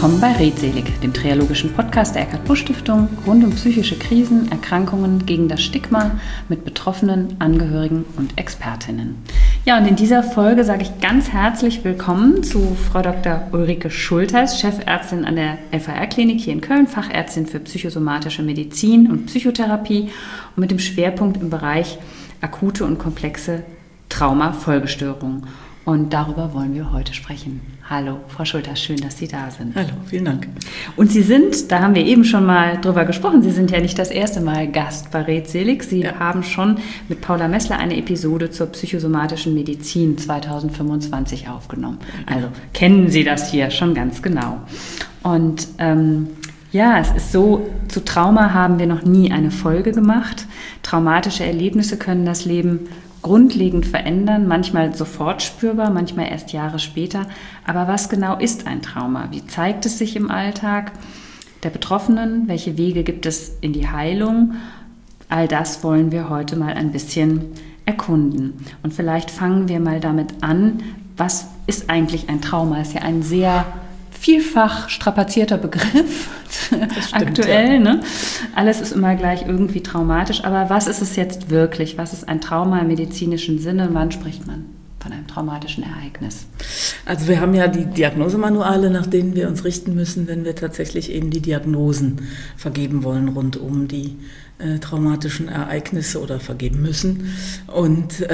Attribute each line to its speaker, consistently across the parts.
Speaker 1: willkommen bei Redselig, dem triologischen Podcast der Eckart-Busch-Stiftung rund um psychische Krisen, Erkrankungen gegen das Stigma mit Betroffenen, Angehörigen und Expertinnen. Ja, und in dieser Folge sage ich ganz herzlich willkommen zu Frau Dr. Ulrike Schultheis, Chefärztin an der LVR-Klinik hier in Köln, Fachärztin für psychosomatische Medizin und Psychotherapie und mit dem Schwerpunkt im Bereich akute und komplexe Trauma-Folgestörungen. Und darüber wollen wir heute sprechen. Hallo, Frau Schultheis, schön, dass Sie da sind.
Speaker 2: Hallo, vielen Dank.
Speaker 1: Und Sie sind, da haben wir eben schon mal drüber gesprochen, Sie sind ja nicht das erste Mal Gast bei Redselig. Sie haben schon mit Paula Messler eine Episode zur psychosomatischen Medizin 2025 aufgenommen. Also kennen Sie das hier schon ganz genau. Und es ist so, zu Trauma haben wir noch nie eine Folge gemacht. Traumatische Erlebnisse können das Leben grundlegend verändern, manchmal sofort spürbar, manchmal erst Jahre später. Aber was genau ist ein Trauma? Wie zeigt es sich im Alltag der Betroffenen? Welche Wege gibt es in die Heilung? All das wollen wir heute mal ein bisschen erkunden. Und vielleicht fangen wir mal damit an, was ist eigentlich ein Trauma? Das ist ja ein sehr vielfach strapazierter Begriff aktuell. Ja. Ne? Alles ist immer gleich irgendwie traumatisch. Aber was ist es jetzt wirklich? Was ist ein Trauma im medizinischen Sinne? Wann spricht man von einem traumatischen Ereignis?
Speaker 2: Also wir haben ja die Diagnosemanuale, nach denen wir uns richten müssen, wenn wir tatsächlich eben die Diagnosen vergeben wollen rund um die traumatischen Ereignisse oder vergeben müssen. Und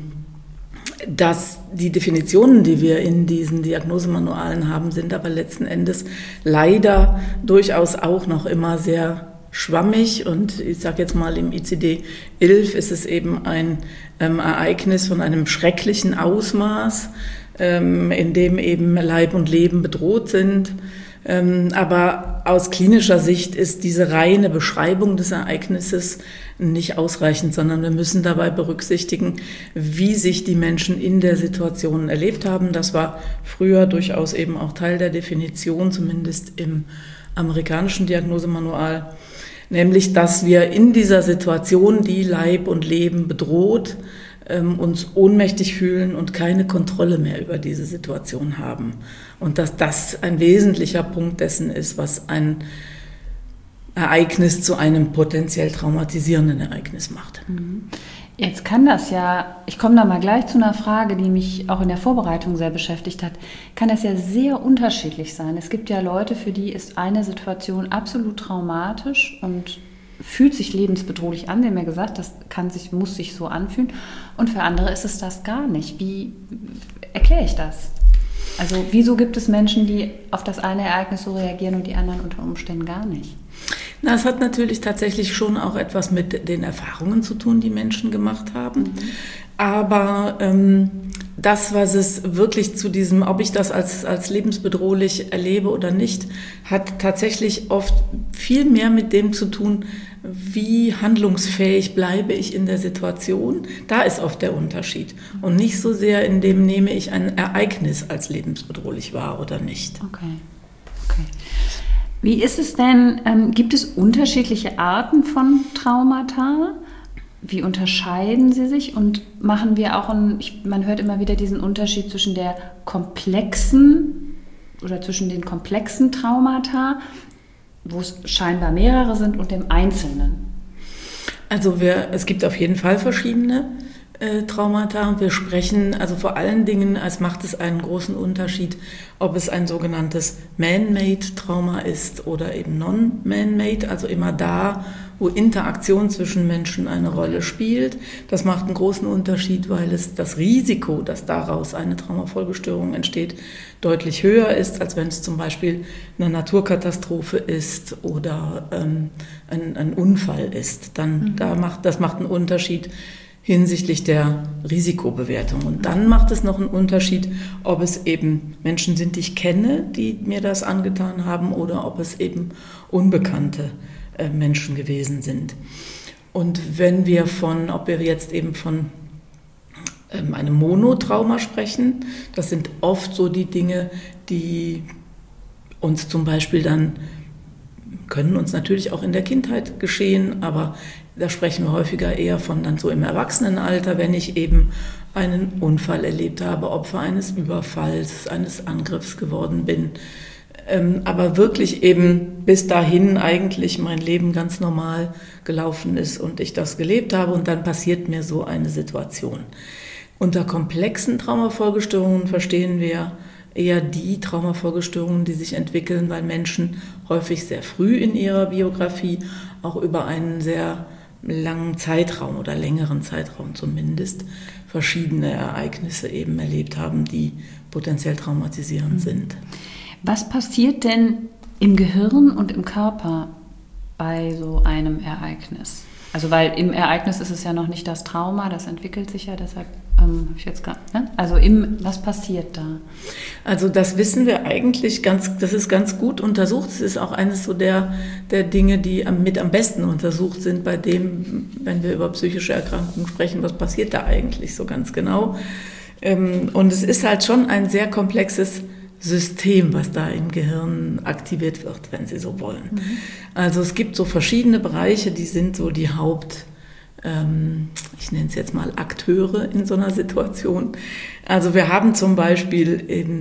Speaker 2: die Definitionen, die wir in diesen Diagnosemanualen haben, sind aber letzten Endes leider durchaus auch noch immer sehr schwammig. Und ich sage jetzt mal, im ICD-11 ist es eben ein Ereignis von einem schrecklichen Ausmaß, in dem eben Leib und Leben bedroht sind. Aber aus klinischer Sicht ist diese reine Beschreibung des Ereignisses nicht ausreichend, sondern wir müssen dabei berücksichtigen, wie sich die Menschen in der Situation erlebt haben. Das war früher durchaus eben auch Teil der Definition, zumindest im amerikanischen Diagnosemanual, nämlich, dass wir in dieser Situation, die Leib und Leben bedroht, uns ohnmächtig fühlen und keine Kontrolle mehr über diese Situation haben. Und dass das ein wesentlicher Punkt dessen ist, was ein Ereignis zu einem potenziell traumatisierenden Ereignis macht.
Speaker 1: Jetzt kann das ja, ich komme da mal gleich zu einer Frage, die mich auch in der Vorbereitung sehr beschäftigt hat, kann das ja sehr unterschiedlich sein. Es gibt ja Leute, für die ist eine Situation absolut traumatisch und fühlt sich lebensbedrohlich an. Sie haben ja gesagt, das muss sich so anfühlen. Und für andere ist es das gar nicht. Wie erkläre ich das? Also wieso gibt es Menschen, die auf das eine Ereignis so reagieren und die anderen unter Umständen gar nicht?
Speaker 2: Na, es hat natürlich tatsächlich schon auch etwas mit den Erfahrungen zu tun, die Menschen gemacht haben. Aber das, was es wirklich zu diesem, ob ich das als lebensbedrohlich erlebe oder nicht, hat tatsächlich oft viel mehr mit dem zu tun, wie handlungsfähig bleibe ich in der Situation. Da ist oft der Unterschied. Und nicht so sehr in dem, nehme ich ein Ereignis als lebensbedrohlich wahr oder nicht.
Speaker 1: Okay. Wie ist es denn, gibt es unterschiedliche Arten von Traumata? Wie unterscheiden sie sich und machen wir auch man hört immer wieder diesen Unterschied zwischen den komplexen Traumata, wo es scheinbar mehrere sind, und dem Einzelnen?
Speaker 2: Also es gibt auf jeden Fall verschiedene Traumata und wir sprechen, also vor allen Dingen, es macht es einen großen Unterschied, ob es ein sogenanntes Man-Made Trauma ist oder eben Non-Man-Made, also immer da, wo Interaktion zwischen Menschen eine Rolle spielt. Das macht einen großen Unterschied, weil es das Risiko, dass daraus eine Traumafolgestörung entsteht, deutlich höher ist, als wenn es zum Beispiel eine Naturkatastrophe ist oder ein Unfall ist. Das macht einen Unterschied hinsichtlich der Risikobewertung. Und dann macht es noch einen Unterschied, ob es eben Menschen sind, die ich kenne, die mir das angetan haben, oder ob es eben unbekannte Menschen gewesen sind. Und wenn wir ob wir jetzt eben von einem Monotrauma sprechen, das sind oft so die Dinge, die uns zum Beispiel können uns natürlich auch in der Kindheit geschehen, aber da sprechen wir häufiger eher von dann so im Erwachsenenalter, wenn ich eben einen Unfall erlebt habe, Opfer eines Überfalls, eines Angriffs geworden bin, aber wirklich eben bis dahin eigentlich mein Leben ganz normal gelaufen ist und ich das gelebt habe und dann passiert mir so eine Situation. Unter komplexen Traumafolgestörungen verstehen wir eher die Traumafolgestörungen, die sich entwickeln, weil Menschen häufig sehr früh in ihrer Biografie auch über einen sehr langen Zeitraum oder längeren Zeitraum zumindest verschiedene Ereignisse eben erlebt haben, die potenziell traumatisierend sind.
Speaker 1: Was passiert denn im Gehirn und im Körper bei so einem Ereignis? Also weil im Ereignis ist es ja noch nicht das Trauma, das entwickelt sich ja, deshalb habe ich jetzt gerade, ne? Also was passiert da?
Speaker 2: Also das wissen wir eigentlich das ist ganz gut untersucht. Es ist auch eines so der Dinge, die mit am besten untersucht sind, bei dem, wenn wir über psychische Erkrankungen sprechen, was passiert da eigentlich so ganz genau. Und es ist halt schon ein sehr komplexes System, was da im Gehirn aktiviert wird, wenn Sie so wollen. Mhm. Also es gibt so verschiedene Bereiche, die sind so die ich nenne es jetzt mal Akteure in so einer Situation. Also wir haben zum Beispiel eben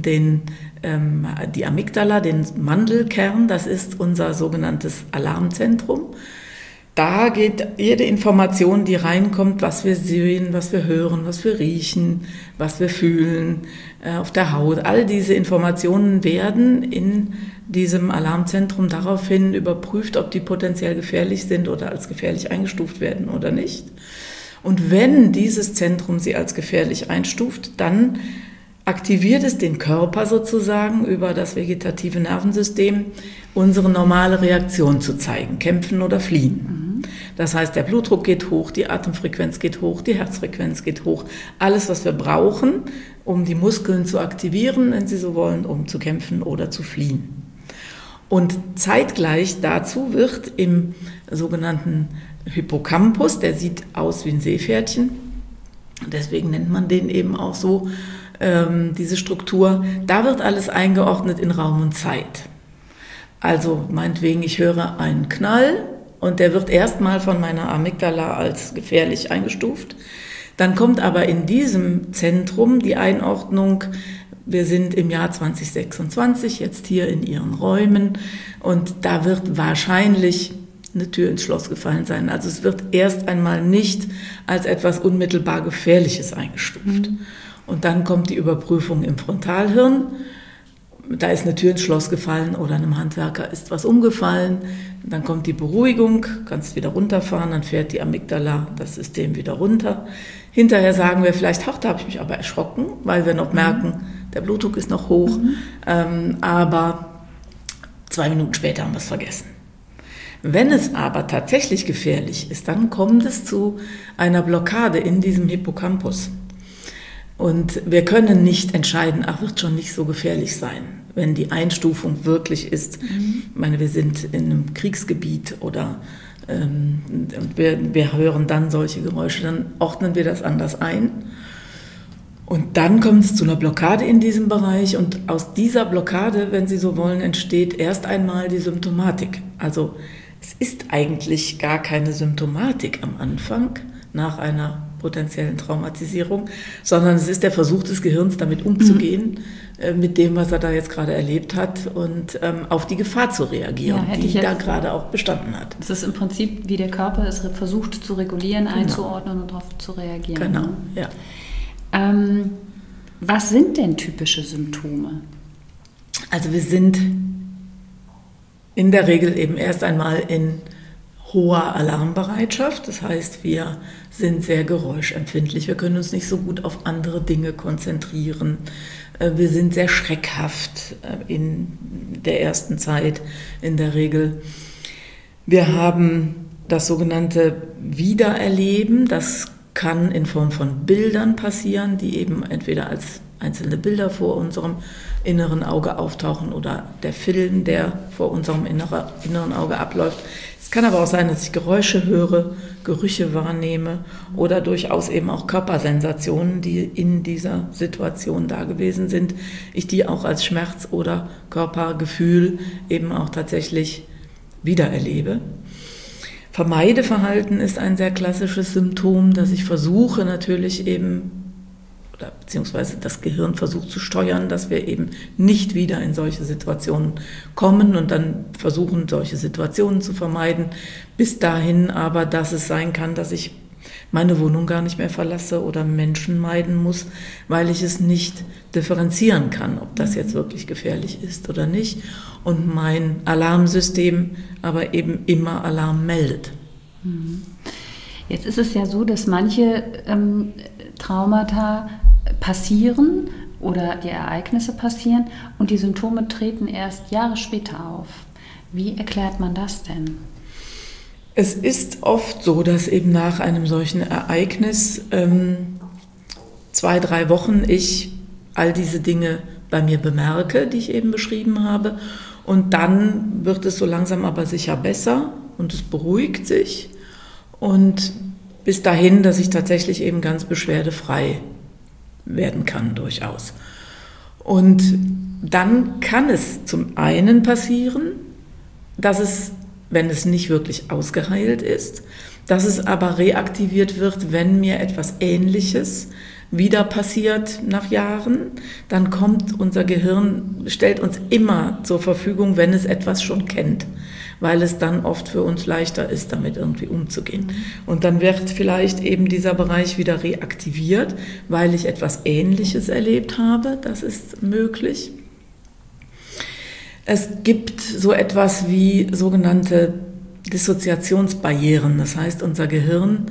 Speaker 2: die Amygdala, den Mandelkern, das ist unser sogenanntes Alarmzentrum. Da geht jede Information, die reinkommt, was wir sehen, was wir hören, was wir riechen, was wir fühlen, auf der Haut. All diese Informationen werden in diesem Alarmzentrum daraufhin überprüft, ob die potenziell gefährlich sind oder als gefährlich eingestuft werden oder nicht. Und wenn dieses Zentrum sie als gefährlich einstuft, dann aktiviert es den Körper sozusagen über das vegetative Nervensystem, unsere normale Reaktion zu zeigen, kämpfen oder fliehen. Das heißt, der Blutdruck geht hoch, die Atemfrequenz geht hoch, die Herzfrequenz geht hoch. Alles, was wir brauchen, um die Muskeln zu aktivieren, wenn Sie so wollen, um zu kämpfen oder zu fliehen. Und zeitgleich dazu wird im sogenannten Hippocampus, der sieht aus wie ein Seepferdchen, deswegen nennt man den eben auch so, diese Struktur, da wird alles eingeordnet in Raum und Zeit. Also meinetwegen, ich höre einen Knall und der wird erstmal von meiner Amygdala als gefährlich eingestuft. Dann kommt aber in diesem Zentrum die Einordnung, wir sind im Jahr 2026, jetzt hier in Ihren Räumen und da wird wahrscheinlich eine Tür ins Schloss gefallen sein. Also es wird erst einmal nicht als etwas unmittelbar Gefährliches eingestuft. Und dann kommt die Überprüfung im Frontalhirn. Da ist eine Tür ins Schloss gefallen oder einem Handwerker ist was umgefallen. Dann kommt die Beruhigung, kannst wieder runterfahren, dann fährt die Amygdala das System wieder runter. Hinterher sagen wir vielleicht, ach, da habe ich mich aber erschrocken, weil wir noch merken, der Blutdruck ist noch hoch, aber 2 Minuten später haben wir es vergessen. Wenn es aber tatsächlich gefährlich ist, dann kommt es zu einer Blockade in diesem Hippocampus. Und wir können nicht entscheiden, ach, wird schon nicht so gefährlich sein, wenn die Einstufung wirklich ist. Ich meine, wir sind in einem Kriegsgebiet oder und wir hören dann solche Geräusche, dann ordnen wir das anders ein. Und dann kommt es zu einer Blockade in diesem Bereich und aus dieser Blockade, wenn Sie so wollen, entsteht erst einmal die Symptomatik. Also es ist eigentlich gar keine Symptomatik am Anfang nach einer potenziellen Traumatisierung, sondern es ist der Versuch des Gehirns, damit umzugehen, mit dem, was er da jetzt gerade erlebt hat und auf die Gefahr zu reagieren, die da gerade auch bestanden hat.
Speaker 1: Es ist im Prinzip, wie der Körper es versucht zu regulieren, einzuordnen und darauf zu reagieren.
Speaker 2: Genau, ja.
Speaker 1: Was sind denn typische Symptome?
Speaker 2: Also wir sind in der Regel eben erst einmal in hoher Alarmbereitschaft. Das heißt, wir sind sehr geräuschempfindlich. Wir können uns nicht so gut auf andere Dinge konzentrieren. Wir sind sehr schreckhaft in der ersten Zeit in der Regel. Wir haben das sogenannte Wiedererleben. Das kann in Form von Bildern passieren, die eben entweder als einzelne Bilder vor unserem inneren Auge auftauchen oder der Film, der vor unserem inneren Auge abläuft. Es kann aber auch sein, dass ich Geräusche höre, Gerüche wahrnehme oder durchaus eben auch Körpersensationen, die in dieser Situation da gewesen sind. Ich die auch als Schmerz oder Körpergefühl eben auch tatsächlich wiedererlebe. Vermeideverhalten ist ein sehr klassisches Symptom, dass ich versuche natürlich eben oder beziehungsweise das Gehirn versucht zu steuern, dass wir eben nicht wieder in solche Situationen kommen und dann versuchen, solche Situationen zu vermeiden. Bis dahin aber, dass es sein kann, dass ich meine Wohnung gar nicht mehr verlasse oder Menschen meiden muss, weil ich es nicht differenzieren kann, ob das jetzt wirklich gefährlich ist oder nicht. Und mein Alarmsystem aber eben immer Alarm meldet.
Speaker 1: Jetzt ist es ja so, dass manche Traumata passieren oder die Ereignisse passieren und die Symptome treten erst Jahre später auf. Wie erklärt man das denn?
Speaker 2: Es ist oft so, dass eben nach einem solchen Ereignis 2-3 Wochen ich all diese Dinge bei mir bemerke, die ich eben beschrieben habe. Und dann wird es so langsam aber sicher besser und es beruhigt sich. Und bis dahin, dass ich tatsächlich eben ganz beschwerdefrei werden kann durchaus. Und dann kann es zum einen passieren, dass es, wenn es nicht wirklich ausgeheilt ist, dass es aber reaktiviert wird, wenn mir etwas Ähnliches wieder passiert nach Jahren, dann kommt unser Gehirn, stellt uns immer zur Verfügung, wenn es etwas schon kennt, weil es dann oft für uns leichter ist, damit irgendwie umzugehen. Und dann wird vielleicht eben dieser Bereich wieder reaktiviert, weil ich etwas Ähnliches erlebt habe, das ist möglich. Es gibt so etwas wie sogenannte Dissoziationsbarrieren, das heißt, unser Gehirn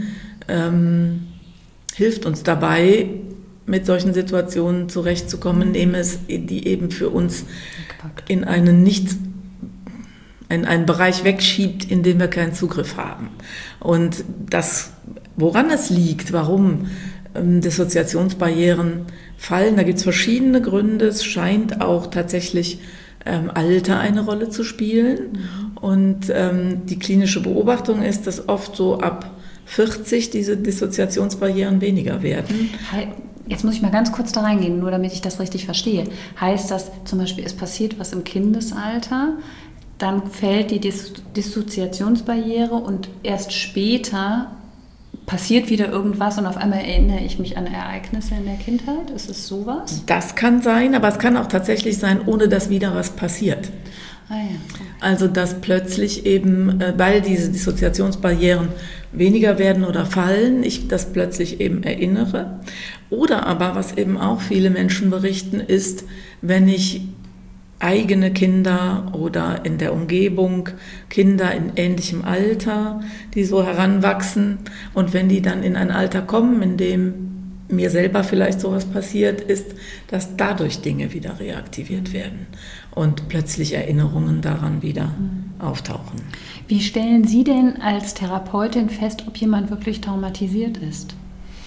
Speaker 2: hilft uns dabei, mit solchen Situationen zurechtzukommen, indem es die eben für uns in einen Bereich wegschiebt, in dem wir keinen Zugriff haben. Und das, woran es liegt, warum Dissoziationsbarrieren fallen, da gibt es verschiedene Gründe. Es scheint auch tatsächlich Alter eine Rolle zu spielen. Und die klinische Beobachtung ist, dass oft so ab 40 diese Dissoziationsbarrieren weniger werden.
Speaker 1: Jetzt muss ich mal ganz kurz da reingehen, nur damit ich das richtig verstehe. Heißt das zum Beispiel, es passiert was im Kindesalter, dann fällt die Dissoziationsbarriere und erst später passiert wieder irgendwas und auf einmal erinnere ich mich an Ereignisse in der Kindheit? Ist es sowas?
Speaker 2: Das kann sein, aber es kann auch tatsächlich sein, ohne dass wieder was passiert.
Speaker 1: Ah, ja.
Speaker 2: Also dass plötzlich eben, weil diese Dissoziationsbarrieren weniger werden oder fallen, ich das plötzlich eben erinnere. Oder aber, was eben auch viele Menschen berichten, ist, wenn ich eigene Kinder oder in der Umgebung Kinder in ähnlichem Alter, die so heranwachsen, und wenn die dann in ein Alter kommen, in dem mir selber vielleicht sowas passiert ist, dass dadurch Dinge wieder reaktiviert werden und plötzlich Erinnerungen daran wieder auftauchen.
Speaker 1: Wie stellen Sie denn als Therapeutin fest, ob jemand wirklich traumatisiert ist?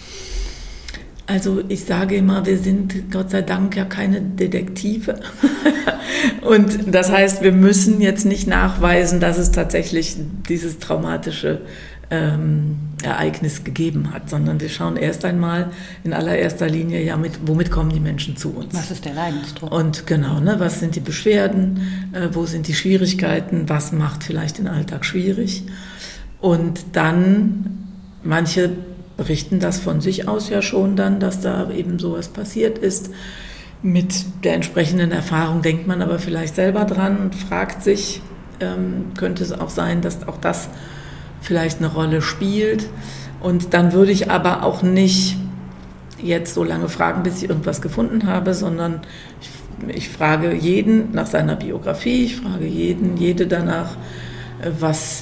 Speaker 2: Also ich sage immer, wir sind Gott sei Dank ja keine Detektive. Und das heißt, wir müssen jetzt nicht nachweisen, dass es tatsächlich dieses traumatische Ereignis gegeben hat, sondern wir schauen erst einmal in allererster Linie, ja, womit kommen die Menschen zu uns?
Speaker 1: Was ist der Leidensdruck?
Speaker 2: Und genau, was sind die Beschwerden, wo sind die Schwierigkeiten, was macht vielleicht den Alltag schwierig? Und dann, manche berichten das von sich aus ja schon dann, dass da eben sowas passiert ist. Mit der entsprechenden Erfahrung denkt man aber vielleicht selber dran und fragt sich, könnte es auch sein, dass auch das vielleicht eine Rolle spielt. Und dann würde ich aber auch nicht jetzt so lange fragen, bis ich irgendwas gefunden habe, sondern ich frage jeden nach seiner Biografie, ich frage jede danach, was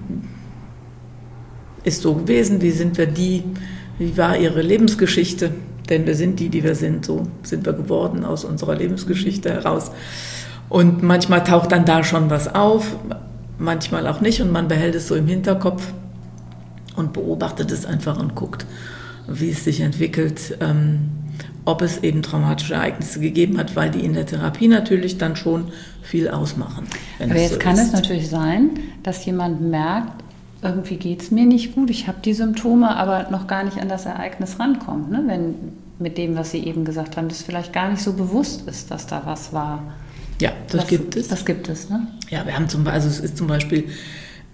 Speaker 2: ist so gewesen, wie war ihre Lebensgeschichte, denn wir sind die wir sind, so sind wir geworden aus unserer Lebensgeschichte heraus. Und manchmal taucht dann da schon was auf, manchmal auch nicht, und man behält es so im Hinterkopf und beobachtet es einfach und guckt, wie es sich entwickelt, ob es eben traumatische Ereignisse gegeben hat, weil die in der Therapie natürlich dann schon viel ausmachen.
Speaker 1: Aber jetzt kann es natürlich sein, dass jemand merkt, irgendwie geht es mir nicht gut, ich habe die Symptome, aber noch gar nicht an das Ereignis rankommt, ne? Wenn mit dem, was Sie eben gesagt haben, das vielleicht gar nicht so bewusst ist, dass da was war.
Speaker 2: Ja, das gibt es.
Speaker 1: Das gibt es, ne?
Speaker 2: Ja, wir haben es ist zum Beispiel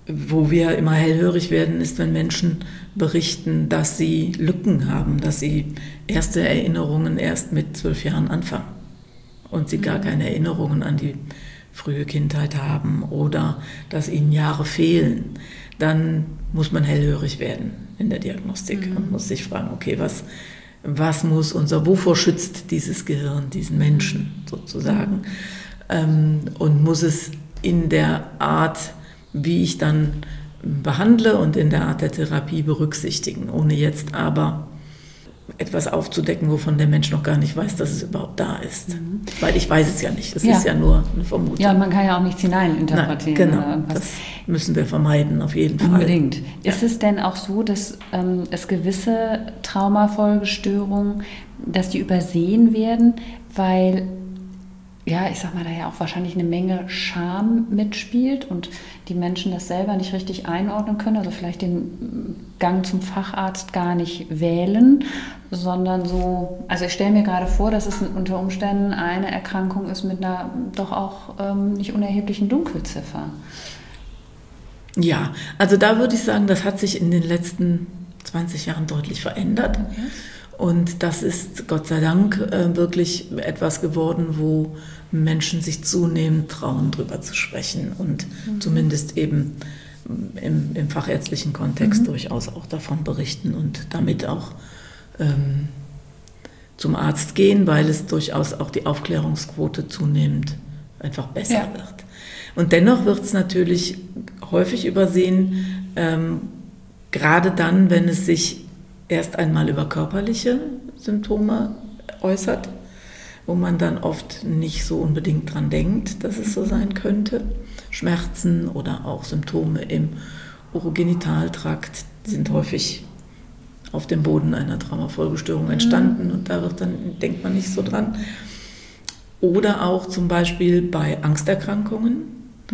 Speaker 2: wo wir immer hellhörig werden, ist, wenn Menschen berichten, dass sie Lücken haben, dass sie erste Erinnerungen erst mit 12 Jahren anfangen und sie gar keine Erinnerungen an die frühe Kindheit haben oder dass ihnen Jahre fehlen. Dann muss man hellhörig werden in der Diagnostik und muss sich fragen, okay, was muss wovor schützt dieses Gehirn diesen Menschen sozusagen? Und muss es in der Art, wie ich dann behandle und in der Art der Therapie berücksichtigen, ohne jetzt aber etwas aufzudecken, wovon der Mensch noch gar nicht weiß, dass es überhaupt da ist. Weil ich weiß es ja nicht, es ist ja nur eine Vermutung.
Speaker 1: Ja, man kann ja auch nichts hineininterpretieren.
Speaker 2: Genau, das müssen wir vermeiden, auf jeden Fall.
Speaker 1: Unbedingt. Ja. Ist es denn auch so, dass es gewisse Traumafolgestörungen, dass die übersehen werden, weil, ja, ich sag mal, da ja auch wahrscheinlich eine Menge Scham mitspielt und die Menschen das selber nicht richtig einordnen können, also vielleicht den Gang zum Facharzt gar nicht wählen, sondern so, also ich stelle mir gerade vor, dass es unter Umständen eine Erkrankung ist mit einer doch auch nicht unerheblichen Dunkelziffer.
Speaker 2: Ja, also da würde ich sagen, das hat sich in den letzten 20 Jahren deutlich verändert. Okay. Und das ist Gott sei Dank wirklich etwas geworden, wo Menschen sich zunehmend trauen, drüber zu sprechen und zumindest eben im fachärztlichen Kontext durchaus auch davon berichten und damit auch zum Arzt gehen, weil es durchaus auch die Aufklärungsquote zunehmend einfach besser wird. Und dennoch wird es natürlich häufig übersehen, gerade dann, wenn es sich erst einmal über körperliche Symptome äußert, wo man dann oft nicht so unbedingt dran denkt, dass es so sein könnte. Schmerzen oder auch Symptome im Urogenitaltrakt sind häufig auf dem Boden einer Traumafolgestörung entstanden und da denkt man nicht so dran. Oder auch zum Beispiel bei Angsterkrankungen,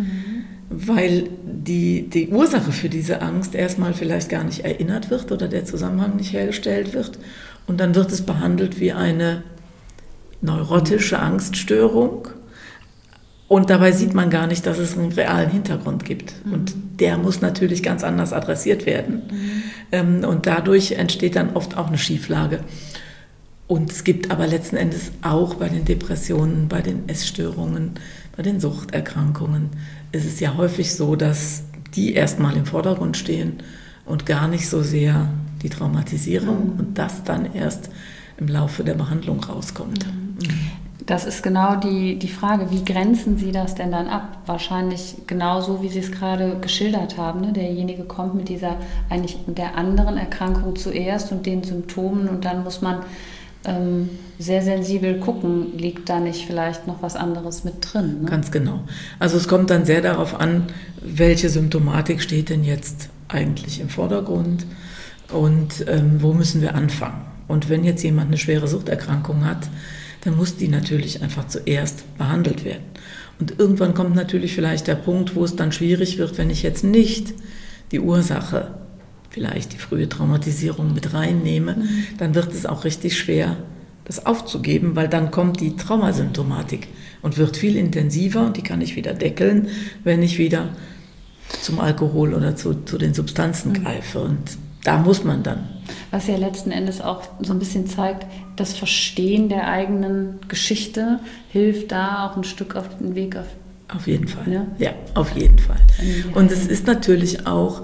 Speaker 2: weil die Ursache für diese Angst erstmal vielleicht gar nicht erinnert wird oder der Zusammenhang nicht hergestellt wird. Und dann wird es behandelt wie eine neurotische Angststörung. Und dabei sieht man gar nicht, dass es einen realen Hintergrund gibt. Und der muss natürlich ganz anders adressiert werden. Und dadurch entsteht dann oft auch eine Schieflage. Und es gibt aber letzten Endes auch bei den Depressionen, bei den Essstörungen, bei den Suchterkrankungen, ist es ja häufig so, dass die erstmal im Vordergrund stehen und gar nicht so sehr die Traumatisierung und das dann erst im Laufe der Behandlung rauskommt.
Speaker 1: Das ist genau die Frage, wie grenzen Sie das denn dann ab? Wahrscheinlich genauso, wie Sie es gerade geschildert haben. Ne? Derjenige kommt mit mit der anderen Erkrankung zuerst und den Symptomen und dann muss man sehr sensibel gucken, liegt da nicht vielleicht noch was anderes mit drin? Ne?
Speaker 2: Ganz genau. Also es kommt dann sehr darauf an, welche Symptomatik steht denn jetzt eigentlich im Vordergrund und wo müssen wir anfangen. Und wenn jetzt jemand eine schwere Suchterkrankung hat, dann muss die natürlich einfach zuerst behandelt werden. Und irgendwann kommt natürlich vielleicht der Punkt, wo es dann schwierig wird, wenn ich jetzt nicht die Ursache, vielleicht die frühe Traumatisierung mit reinnehme, dann wird es auch richtig schwer, das aufzugeben, weil dann kommt die Traumasymptomatik und wird viel intensiver und die kann ich wieder deckeln, wenn ich wieder zum Alkohol oder zu den Substanzen greife. Und da muss man dann.
Speaker 1: Was ja letzten Endes auch so ein bisschen zeigt, das Verstehen der eigenen Geschichte hilft da auch ein Stück auf den Weg.
Speaker 2: Auf jeden Fall,
Speaker 1: ne?
Speaker 2: Ja, auf jeden Fall. Und es ist natürlich auch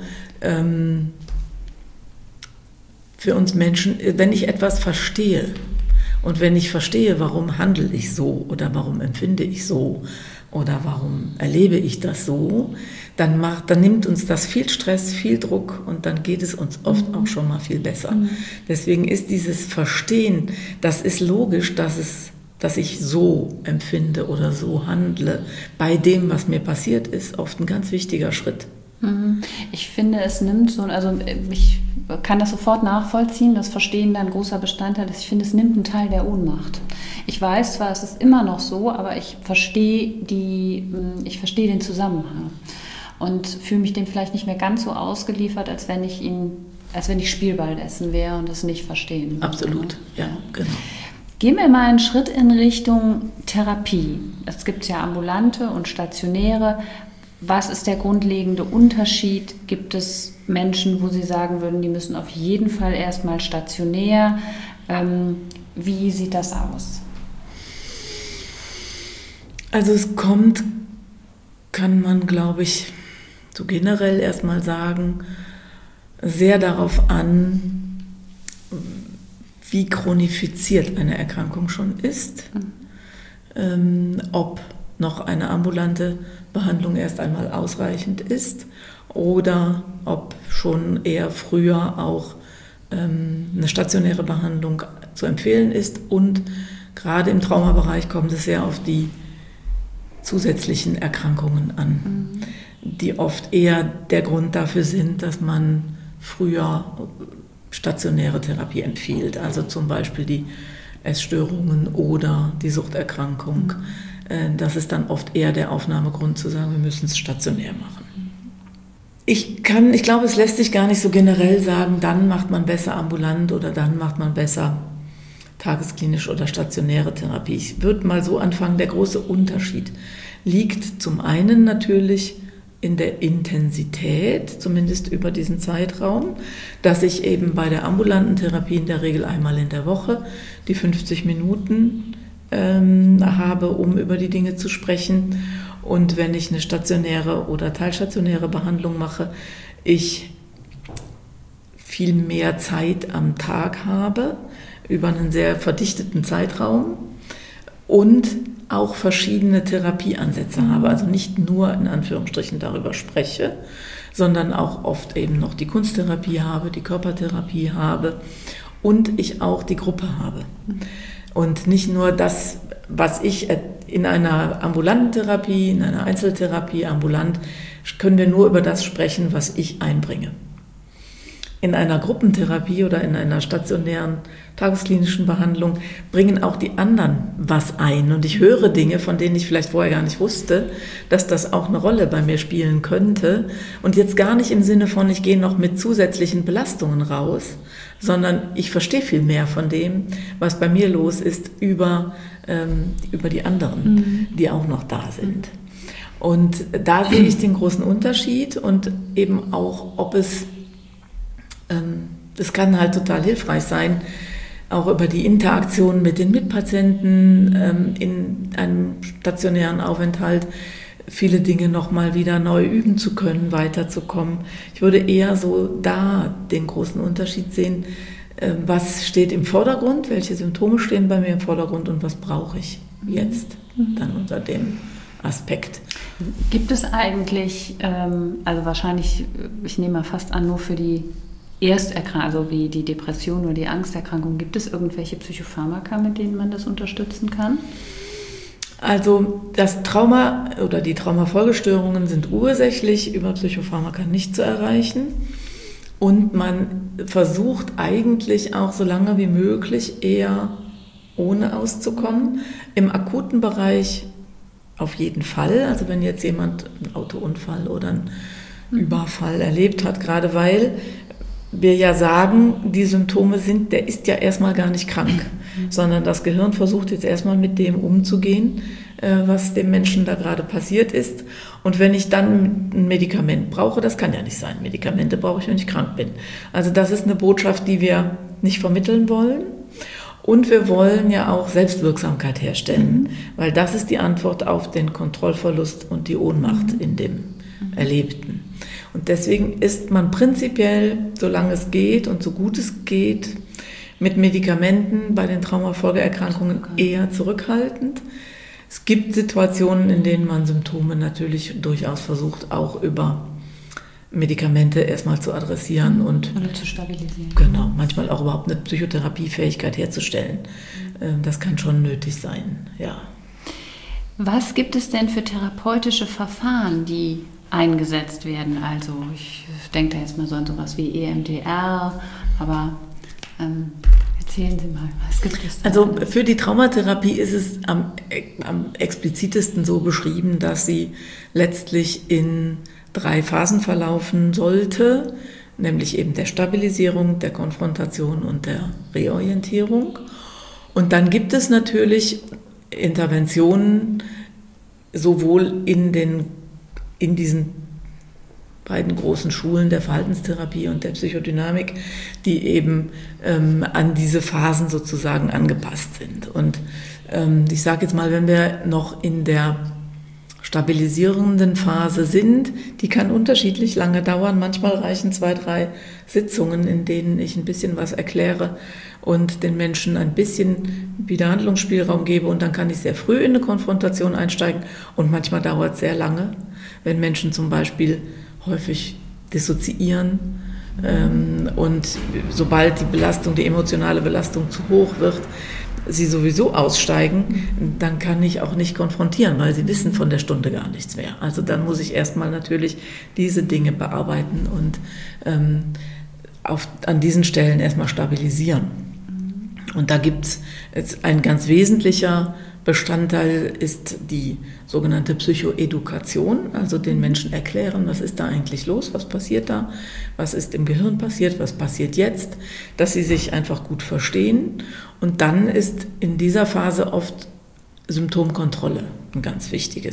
Speaker 2: für uns Menschen, wenn ich etwas verstehe und wenn ich verstehe, warum handle ich so oder warum empfinde ich so oder warum erlebe ich das so, dann nimmt uns das viel Stress, viel Druck und dann geht es uns oft auch schon mal viel besser. Deswegen ist dieses Verstehen, das ist logisch, dass ich so empfinde oder so handle, bei dem, was mir passiert ist, oft ein ganz wichtiger Schritt.
Speaker 1: Ich finde, es nimmt ich kann das sofort nachvollziehen, das Verstehen da ein großer Bestandteil ist. Ich finde, es nimmt einen Teil der Ohnmacht. Ich weiß zwar, es ist immer noch so, aber ich verstehe den Zusammenhang und fühle mich dem vielleicht nicht mehr ganz so ausgeliefert, als wenn ich Spielball dessen wäre und das nicht verstehen würde.
Speaker 2: Absolut, ja, genau.
Speaker 1: Gehen wir mal einen Schritt in Richtung Therapie. Es gibt ja ambulante und stationäre. Was ist der grundlegende Unterschied? Gibt es Menschen, wo Sie sagen würden, die müssen auf jeden Fall erstmal stationär? Wie sieht das aus?
Speaker 2: Also kann man, glaube ich, so generell erstmal sagen, sehr darauf an, wie chronifiziert eine Erkrankung schon ist, ob noch eine ambulante Behandlung erst einmal ausreichend ist oder ob schon eher früher auch eine stationäre Behandlung zu empfehlen ist. Und gerade im Traumabereich kommt es sehr auf die zusätzlichen Erkrankungen an, die oft eher der Grund dafür sind, dass man früher stationäre Therapie empfiehlt. Also zum Beispiel die Essstörungen oder die Suchterkrankung. Das ist dann oft eher der Aufnahmegrund zu sagen, wir müssen es stationär machen. Ich glaube, es lässt sich gar nicht so generell sagen, dann macht man besser ambulant oder dann macht man besser tagesklinisch oder stationäre Therapie. Ich würde mal so anfangen, der große Unterschied liegt zum einen natürlich in der Intensität, zumindest über diesen Zeitraum, dass ich eben bei der ambulanten Therapie in der Regel einmal in der Woche die 50 Minuten habe, um über die Dinge zu sprechen. Und wenn ich eine stationäre oder teilstationäre Behandlung mache, ich viel mehr Zeit am Tag habe, über einen sehr verdichteten Zeitraum und auch verschiedene Therapieansätze habe. Also nicht nur in Anführungsstrichen darüber spreche, sondern auch oft eben noch die Kunsttherapie habe, die Körpertherapie habe und ich auch die Gruppe habe. Und nicht nur das, was ich in einer ambulanten Therapie, in einer Einzeltherapie ambulant, können wir nur über das sprechen, was ich einbringe. In einer Gruppentherapie oder in einer stationären tagesklinischen Behandlung bringen auch die anderen was ein. Und ich höre Dinge, von denen ich vielleicht vorher gar nicht wusste, dass das auch eine Rolle bei mir spielen könnte. Und jetzt gar nicht im Sinne von, ich gehe noch mit zusätzlichen Belastungen raus, sondern ich verstehe viel mehr von dem, was bei mir los ist, über die anderen, die auch noch da sind. Und da sehe ich den großen Unterschied und eben auch, ob es das kann halt total hilfreich sein, auch über die Interaktion mit den Mitpatienten in einem stationären Aufenthalt viele Dinge nochmal wieder neu üben zu können, weiterzukommen. Ich würde eher so da den großen Unterschied sehen, was steht im Vordergrund, welche Symptome stehen bei mir im Vordergrund und was brauche ich jetzt dann unter dem Aspekt.
Speaker 1: Gibt es eigentlich, also wahrscheinlich, ich nehme mal fast an, nur für die Ersterkrankung, also wie die Depression oder die Angsterkrankung, gibt es irgendwelche Psychopharmaka, mit denen man das unterstützen kann?
Speaker 2: Also das Trauma oder die Traumafolgestörungen sind ursächlich über Psychopharmaka nicht zu erreichen. Und man versucht eigentlich auch so lange wie möglich eher ohne auszukommen. Im akuten Bereich auf jeden Fall. Also wenn jetzt jemand einen Autounfall oder einen Überfall erlebt hat, gerade weil wir ja sagen, die Symptome der ist ja erstmal gar nicht krank, sondern das Gehirn versucht jetzt erstmal mit dem umzugehen, was dem Menschen da gerade passiert ist. Und wenn ich dann ein Medikament brauche, das kann ja nicht sein. Medikamente brauche ich, wenn ich krank bin. Also das ist eine Botschaft, die wir nicht vermitteln wollen. Und wir wollen ja auch Selbstwirksamkeit herstellen, weil das ist die Antwort auf den Kontrollverlust und die Ohnmacht in dem Erlebten. Und deswegen ist man prinzipiell, solange es geht und so gut es geht, mit Medikamenten bei den Traumafolgeerkrankungen eher zurückhaltend. Es gibt Situationen, in denen man Symptome natürlich durchaus versucht, auch über Medikamente erstmal zu adressieren und
Speaker 1: oder zu stabilisieren.
Speaker 2: Genau, manchmal auch überhaupt eine Psychotherapiefähigkeit herzustellen. Das kann schon nötig sein, ja.
Speaker 1: Was gibt es denn für therapeutische Verfahren, die eingesetzt werden? Also ich denke da jetzt mal so an sowas wie EMDR, aber erzählen Sie mal, was gibt es da?
Speaker 2: Also für die Traumatherapie ist es am explizitesten so beschrieben, dass sie letztlich in 3 Phasen verlaufen sollte, nämlich eben der Stabilisierung, der Konfrontation und der Reorientierung. Und dann gibt es natürlich Interventionen sowohl in in diesen beiden großen Schulen der Verhaltenstherapie und der Psychodynamik, die eben an diese Phasen sozusagen angepasst sind. Und ich sage jetzt mal, wenn wir noch in der stabilisierenden Phase sind, die kann unterschiedlich lange dauern. Manchmal reichen 2, 3 Sitzungen, in denen ich ein bisschen was erkläre und den Menschen ein bisschen wieder Handlungsspielraum gebe, und dann kann ich sehr früh in eine Konfrontation einsteigen, und manchmal dauert es sehr lange, wenn Menschen zum Beispiel häufig dissoziieren und sobald die emotionale Belastung zu hoch wird, sie sowieso aussteigen, dann kann ich auch nicht konfrontieren, weil sie wissen von der Stunde gar nichts mehr. Also dann muss ich erstmal natürlich diese Dinge bearbeiten und an diesen Stellen erstmal stabilisieren. Und da gibt es ein ganz wesentlicher Bestandteil, ist die sogenannte Psychoedukation, also den Menschen erklären, was ist da eigentlich los, was passiert da, was ist im Gehirn passiert, was passiert jetzt, dass sie sich einfach gut verstehen. Und dann ist in dieser Phase oft Symptomkontrolle ein ganz wichtiger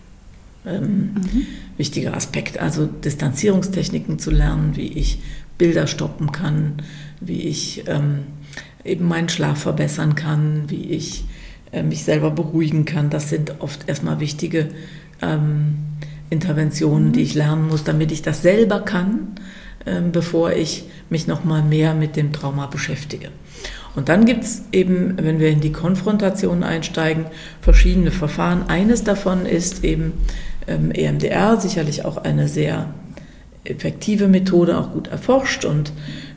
Speaker 2: Aspekt, also Distanzierungstechniken zu lernen, wie ich Bilder stoppen kann, wie ich eben meinen Schlaf verbessern kann, wie ich mich selber beruhigen kann. Das sind oft erstmal wichtige Interventionen, die ich lernen muss, damit ich das selber kann, bevor ich mich nochmal mehr mit dem Trauma beschäftige. Und dann gibt es eben, wenn wir in die Konfrontation einsteigen, verschiedene Verfahren. Eines davon ist eben EMDR, sicherlich auch eine sehr effektive Methode, auch gut erforscht und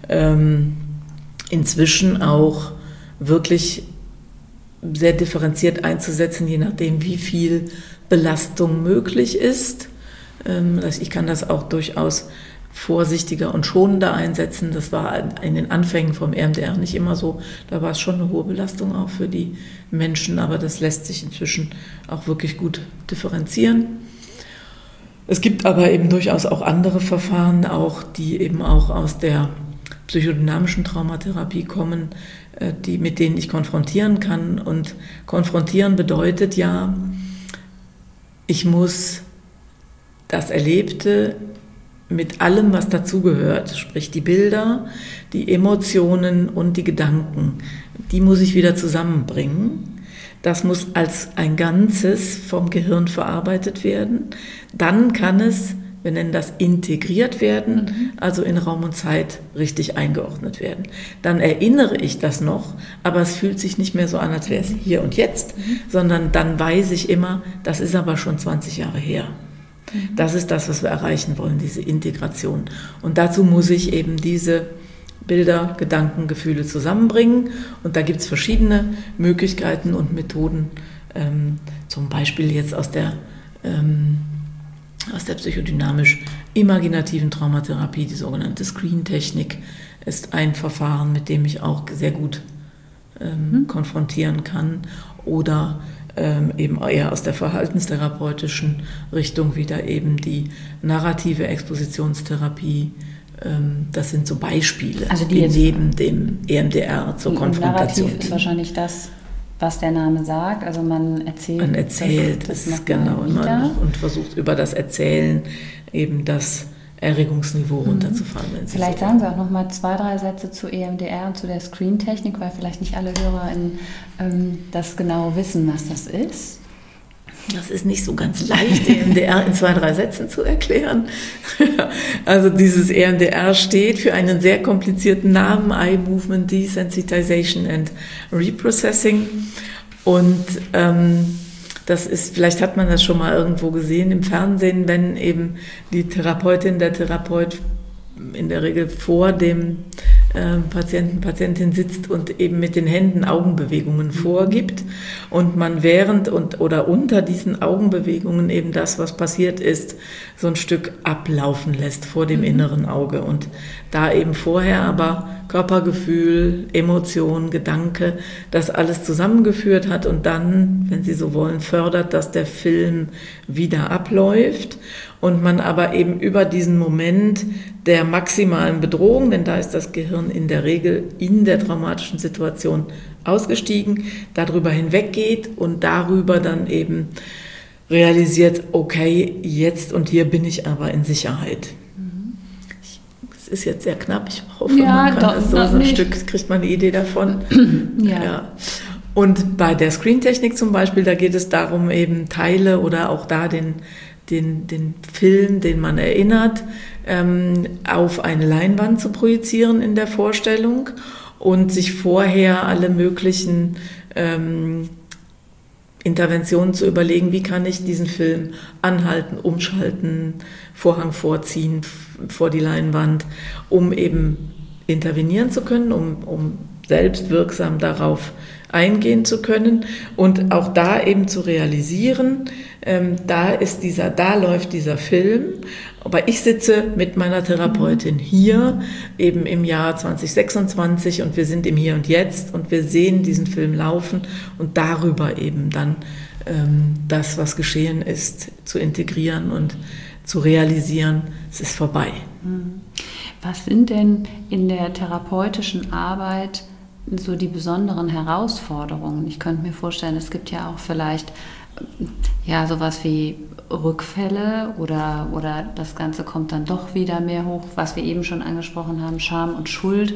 Speaker 2: inzwischen auch wirklich sehr differenziert einzusetzen, je nachdem, wie viel Belastung möglich ist. Ich kann das auch durchaus vorsichtiger und schonender einsetzen. Das war in den Anfängen vom EMDR nicht immer so. Da war es schon eine hohe Belastung auch für die Menschen, aber das lässt sich inzwischen auch wirklich gut differenzieren. Es gibt aber eben durchaus auch andere Verfahren, auch die eben auch aus der psychodynamischen Traumatherapie kommen, mit denen ich konfrontieren kann. Und konfrontieren bedeutet ja, ich muss das Erlebte mit allem, was dazugehört, sprich die Bilder, die Emotionen und die Gedanken, die muss ich wieder zusammenbringen. Das muss als ein Ganzes vom Gehirn verarbeitet werden. Dann kann es, wir nennen das integriert werden, also in Raum und Zeit richtig eingeordnet werden. Dann erinnere ich das noch, aber es fühlt sich nicht mehr so an, als wäre es hier und jetzt, sondern dann weiß ich immer, das ist aber schon 20 Jahre her. Das ist das, was wir erreichen wollen, diese Integration. Und dazu muss ich eben diese Bilder, Gedanken, Gefühle zusammenbringen. Und da gibt es verschiedene Möglichkeiten und Methoden, zum Beispiel jetzt aus der psychodynamisch-imaginativen Traumatherapie, die sogenannte Screen-Technik, ist ein Verfahren, mit dem ich auch sehr gut konfrontieren kann. Oder eben eher aus der verhaltenstherapeutischen Richtung wieder eben die narrative Expositionstherapie. Das sind so Beispiele,
Speaker 1: also
Speaker 2: die neben dem EMDR zur Konfrontation
Speaker 1: Narrativ ist wahrscheinlich das, was der Name sagt. Also man
Speaker 2: erzählt es genau immer noch und versucht über das Erzählen eben das Erregungsniveau runterzufahren.
Speaker 1: Vielleicht sagen Sie auch noch mal 2, 3 Sätze zu EMDR und zu der Screen-Technik, weil vielleicht nicht alle HörerInnen das genau wissen, was das ist.
Speaker 2: Das ist nicht so ganz leicht, EMDR in 2, 3 Sätzen zu erklären. Also dieses EMDR steht für einen sehr komplizierten Namen, Eye Movement Desensitization and Reprocessing. Und das ist, vielleicht hat man das schon mal irgendwo gesehen im Fernsehen, wenn eben die Therapeutin, der Therapeut in der Regel vor dem Patientin sitzt und eben mit den Händen Augenbewegungen vorgibt und man während oder unter diesen Augenbewegungen eben das, was passiert ist, so ein Stück ablaufen lässt vor dem inneren Auge und da eben vorher aber Körpergefühl, Emotion, Gedanke, das alles zusammengeführt hat und dann, wenn Sie so wollen, fördert, dass der Film wieder abläuft und man aber eben über diesen Moment der maximalen Bedrohung, denn da ist das Gehirn in der Regel in der traumatischen Situation ausgestiegen, darüber hinweggeht und darüber dann eben realisiert, okay, jetzt und hier bin ich aber in Sicherheit. Es ist jetzt sehr knapp, ich hoffe, man kann das so ein Stück, kriegt man eine Idee davon. Ja. Und bei der Screentechnik zum Beispiel, da geht es darum, eben Teile oder auch da den Film, den man erinnert, auf eine Leinwand zu projizieren in der Vorstellung und sich vorher alle möglichen Interventionen zu überlegen, wie kann ich diesen Film anhalten, umschalten, Vorhang vorziehen vor die Leinwand, um eben intervenieren zu können, um selbst wirksam darauf eingehen zu können und auch da eben zu realisieren, da läuft dieser Film, aber ich sitze mit meiner Therapeutin hier eben im Jahr 2026 und wir sind im Hier und Jetzt und wir sehen diesen Film laufen und darüber eben dann das, was geschehen ist, zu integrieren und zu realisieren, es ist vorbei.
Speaker 1: Was sind denn in der therapeutischen Arbeit so die besonderen Herausforderungen? Ich könnte mir vorstellen, es gibt ja auch vielleicht sowas wie Rückfälle oder das Ganze kommt dann doch wieder mehr hoch, was wir eben schon angesprochen haben, Scham und Schuld.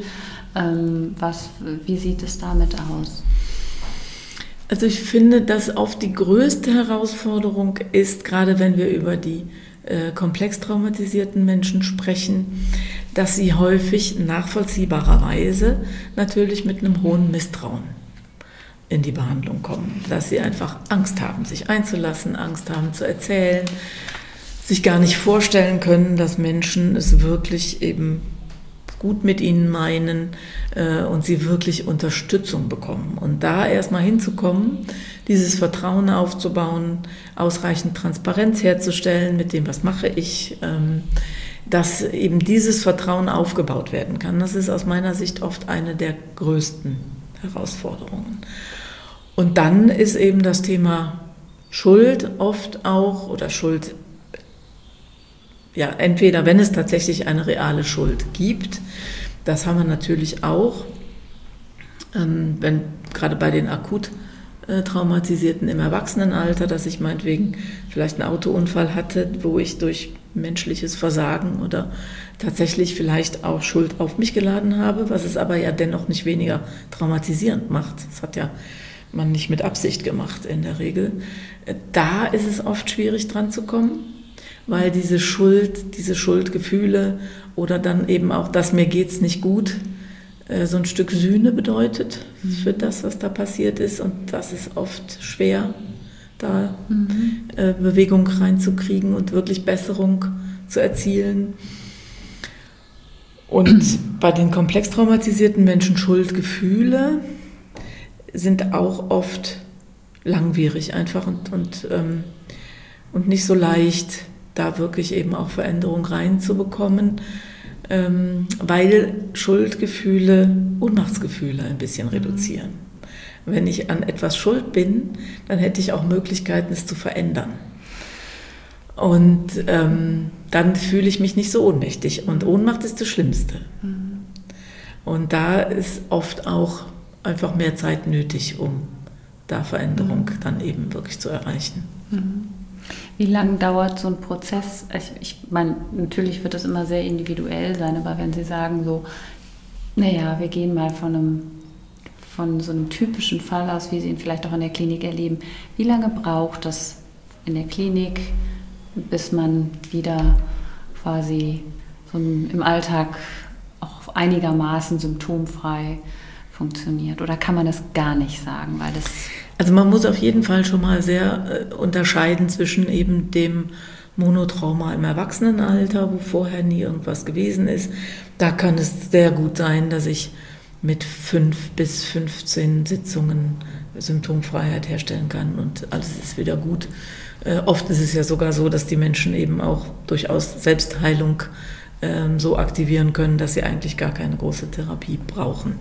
Speaker 1: Wie sieht es damit aus?
Speaker 2: Also ich finde, dass oft die größte Herausforderung ist, gerade wenn wir über die komplex traumatisierten Menschen sprechen, dass sie häufig nachvollziehbarerweise natürlich mit einem hohen Misstrauen in die Behandlung kommen. Dass sie einfach Angst haben, sich einzulassen, Angst haben zu erzählen, sich gar nicht vorstellen können, dass Menschen es wirklich eben gut mit ihnen meinen und sie wirklich Unterstützung bekommen. Und da erstmal hinzukommen, dieses Vertrauen aufzubauen, ausreichend Transparenz herzustellen mit dem, was mache ich, dass eben dieses Vertrauen aufgebaut werden kann. Das ist aus meiner Sicht oft eine der größten Herausforderungen. Und dann ist eben das Thema Schuld oft auch, oder Schuld, entweder wenn es tatsächlich eine reale Schuld gibt, das haben wir natürlich auch, wenn gerade bei den akut Traumatisierten im Erwachsenenalter, dass ich meinetwegen vielleicht einen Autounfall hatte, wo ich durch menschliches Versagen oder tatsächlich vielleicht auch Schuld auf mich geladen habe, was es aber ja dennoch nicht weniger traumatisierend macht. Das hat ja man nicht mit Absicht gemacht in der Regel. Da ist es oft schwierig dran zu kommen, weil diese Schuldgefühle oder dann eben auch, dass mir geht's nicht gut, so ein Stück Sühne bedeutet für das, was da passiert ist. Und das ist oft schwer, da Bewegung reinzukriegen und wirklich Besserung zu erzielen. Und bei den komplex traumatisierten Menschen Schuldgefühle sind auch oft langwierig einfach und nicht so leicht, da wirklich eben auch Veränderung reinzubekommen, weil Schuldgefühle Ohnmachtsgefühle ein bisschen reduzieren. Wenn ich an etwas schuld bin, dann hätte ich auch Möglichkeiten, es zu verändern. Und dann fühle ich mich nicht so ohnmächtig. Und Ohnmacht ist das Schlimmste. Und da ist oft auch einfach mehr Zeit nötig, um da Veränderung dann eben wirklich zu erreichen.
Speaker 1: Wie lange dauert so ein Prozess? Ich meine, natürlich wird das immer sehr individuell sein, aber wenn Sie sagen so, wir gehen mal von so einem typischen Fall aus, wie Sie ihn vielleicht auch in der Klinik erleben, wie lange braucht das in der Klinik, bis man wieder quasi so im Alltag auch einigermaßen symptomfrei funktioniert? Oder kann man das gar nicht sagen?
Speaker 2: Also man muss auf jeden Fall schon mal sehr unterscheiden zwischen eben dem Monotrauma im Erwachsenenalter, wo vorher nie irgendwas gewesen ist. Da kann es sehr gut sein, dass ich mit 5 bis 15 Sitzungen Symptomfreiheit herstellen kann und alles ist wieder gut. Oft ist es ja sogar so, dass die Menschen eben auch durchaus Selbstheilung so aktivieren können, dass sie eigentlich gar keine große Therapie brauchen.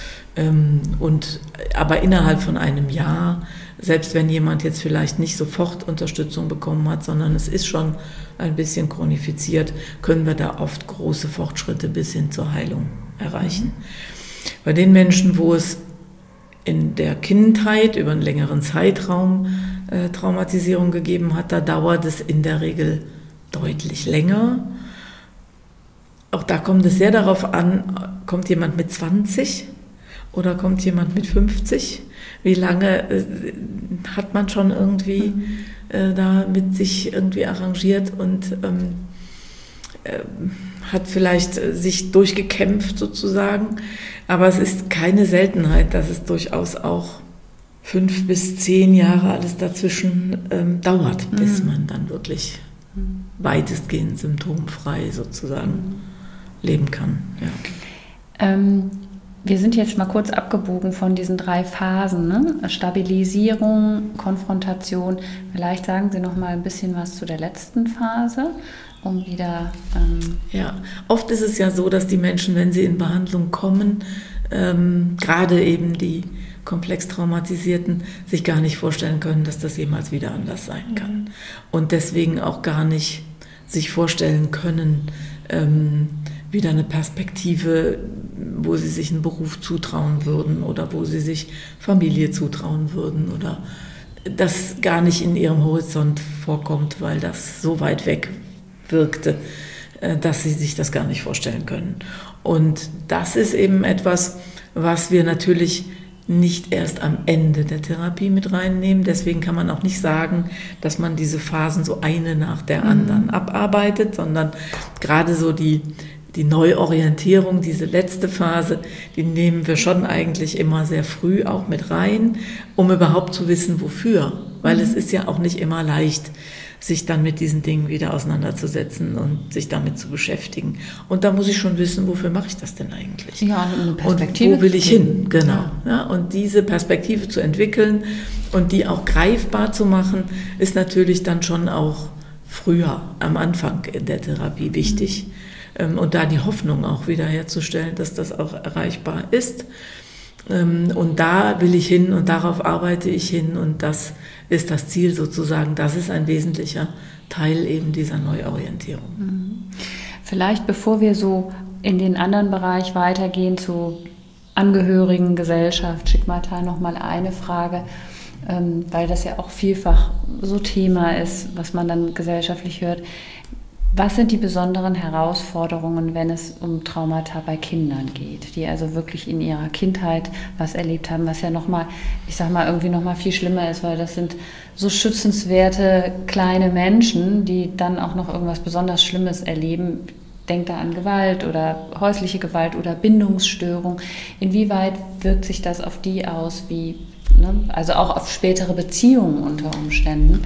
Speaker 2: Aber innerhalb von einem Jahr, selbst wenn jemand jetzt vielleicht nicht sofort Unterstützung bekommen hat, sondern es ist schon ein bisschen chronifiziert, können wir da oft große Fortschritte bis hin zur Heilung erreichen. Bei den Menschen, wo es in der Kindheit über einen längeren Zeitraum Traumatisierung gegeben hat, da dauert es in der Regel deutlich länger. Auch da kommt es sehr darauf an, kommt jemand mit 20 oder kommt jemand mit 50? Wie lange hat man schon irgendwie da mit sich irgendwie arrangiert und hat vielleicht sich durchgekämpft sozusagen. Aber es ist keine Seltenheit, dass es durchaus auch 5 bis 10 Jahre alles dazwischen dauert, bis man dann wirklich weitestgehend symptomfrei sozusagen leben kann. Ja.
Speaker 1: Wir sind jetzt mal kurz abgebogen von diesen 3 Phasen, ne? Stabilisierung, Konfrontation. Vielleicht sagen Sie noch mal ein bisschen was zu der letzten Phase, um wieder...
Speaker 2: Ja, oft ist es ja so, dass die Menschen, wenn sie in Behandlung kommen, gerade eben die komplex Traumatisierten, sich gar nicht vorstellen können, dass das jemals wieder anders sein kann. Und deswegen auch gar nicht sich vorstellen können, wieder eine Perspektive, wo sie sich einen Beruf zutrauen würden oder wo sie sich Familie zutrauen würden oder das gar nicht in ihrem Horizont vorkommt, weil das so weit weg wirkte, dass sie sich das gar nicht vorstellen können. Und das ist eben etwas, was wir natürlich nicht erst am Ende der Therapie mit reinnehmen. Deswegen kann man auch nicht sagen, dass man diese Phasen so eine nach der anderen abarbeitet, sondern gerade so die Neuorientierung, diese letzte Phase, die nehmen wir schon eigentlich immer sehr früh auch mit rein, um überhaupt zu wissen, wofür. Weil es ist ja auch nicht immer leicht, sich dann mit diesen Dingen wieder auseinanderzusetzen und sich damit zu beschäftigen. Und da muss ich schon wissen, wofür mache ich das denn eigentlich?
Speaker 1: Ja, eine Perspektive.
Speaker 2: Und wo will ich hin? Genau. Ja, und diese Perspektive zu entwickeln und die auch greifbar zu machen, ist natürlich dann schon auch früher, am Anfang in der Therapie wichtig. Und da die Hoffnung auch wieder herzustellen, dass das auch erreichbar ist. Und da will ich hin und darauf arbeite ich hin und das ist das Ziel sozusagen. Das ist ein wesentlicher Teil eben dieser Neuorientierung.
Speaker 1: Vielleicht bevor wir so in den anderen Bereich weitergehen zu Angehörigen, Gesellschaft, Stigmata, nochmal eine Frage, weil das ja auch vielfach so Thema ist, was man dann gesellschaftlich hört. Was sind die besonderen Herausforderungen, wenn es um Traumata bei Kindern geht, die also wirklich in ihrer Kindheit was erlebt haben, was ja nochmal, ich sag mal, irgendwie nochmal viel schlimmer ist, weil das sind so schützenswerte kleine Menschen, die dann auch noch irgendwas besonders Schlimmes erleben. Denkt da an Gewalt oder häusliche Gewalt oder Bindungsstörung. Inwieweit wirkt sich das auf die aus, also auch auf spätere Beziehungen unter Umständen?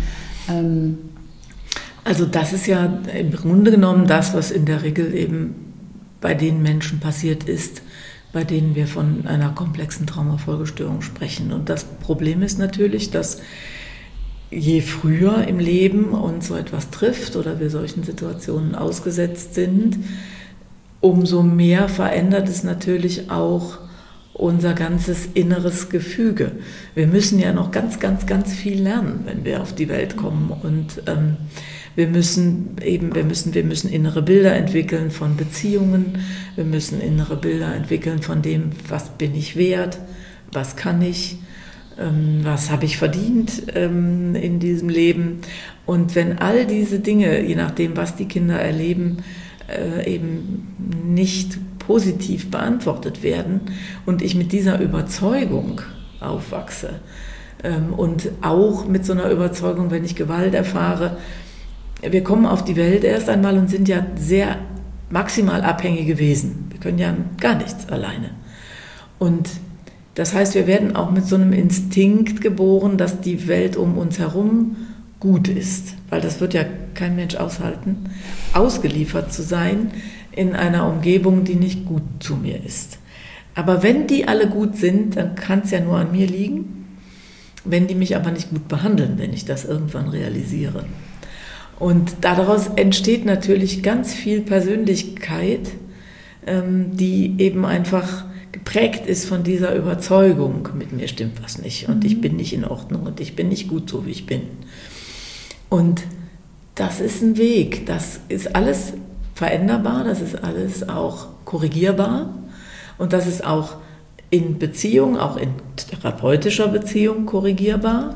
Speaker 2: Also das ist ja im Grunde genommen das, was in der Regel eben bei den Menschen passiert ist, bei denen wir von einer komplexen Traumafolgestörung sprechen. Und das Problem ist natürlich, dass je früher im Leben uns so etwas trifft oder wir solchen Situationen ausgesetzt sind, umso mehr verändert es natürlich auch unser ganzes inneres Gefüge. Wir müssen ja noch ganz, ganz, ganz viel lernen, wenn wir auf die Welt kommen und wir müssen innere Bilder entwickeln von Beziehungen, wir müssen innere Bilder entwickeln von dem, was bin ich wert, was kann ich, was habe ich verdient in diesem Leben. Und wenn all diese Dinge, je nachdem, was die Kinder erleben, eben nicht positiv beantwortet werden und ich mit dieser Überzeugung aufwachse und auch mit so einer Überzeugung, wenn ich Gewalt erfahre, wir kommen auf die Welt erst einmal und sind ja sehr maximal abhängige Wesen. Wir können ja gar nichts alleine. Und das heißt, wir werden auch mit so einem Instinkt geboren, dass die Welt um uns herum gut ist. Weil das wird ja kein Mensch aushalten, ausgeliefert zu sein in einer Umgebung, die nicht gut zu mir ist. Aber wenn die alle gut sind, dann kann es ja nur an mir liegen. Wenn die mich aber nicht gut behandeln, wenn ich das irgendwann realisiere. Und daraus entsteht natürlich ganz viel Persönlichkeit, die eben einfach geprägt ist von dieser Überzeugung, mit mir stimmt was nicht und ich bin nicht in Ordnung und ich bin nicht gut so, wie ich bin. Und das ist ein Weg, das ist alles veränderbar, das ist alles auch korrigierbar und das ist auch in Beziehung, auch in therapeutischer Beziehung korrigierbar.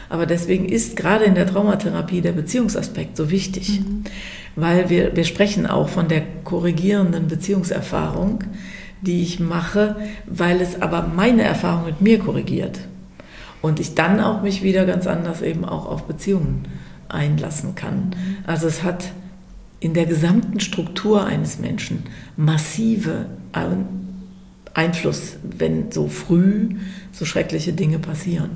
Speaker 2: Aber deswegen ist gerade in der Traumatherapie der Beziehungsaspekt so wichtig, weil wir sprechen auch von der korrigierenden Beziehungserfahrung, die ich mache, weil es aber meine Erfahrung mit mir korrigiert und ich dann auch mich wieder ganz anders eben auch auf Beziehungen einlassen kann. Also es hat in der gesamten Struktur eines Menschen massive Einfluss, wenn so früh so schreckliche Dinge passieren.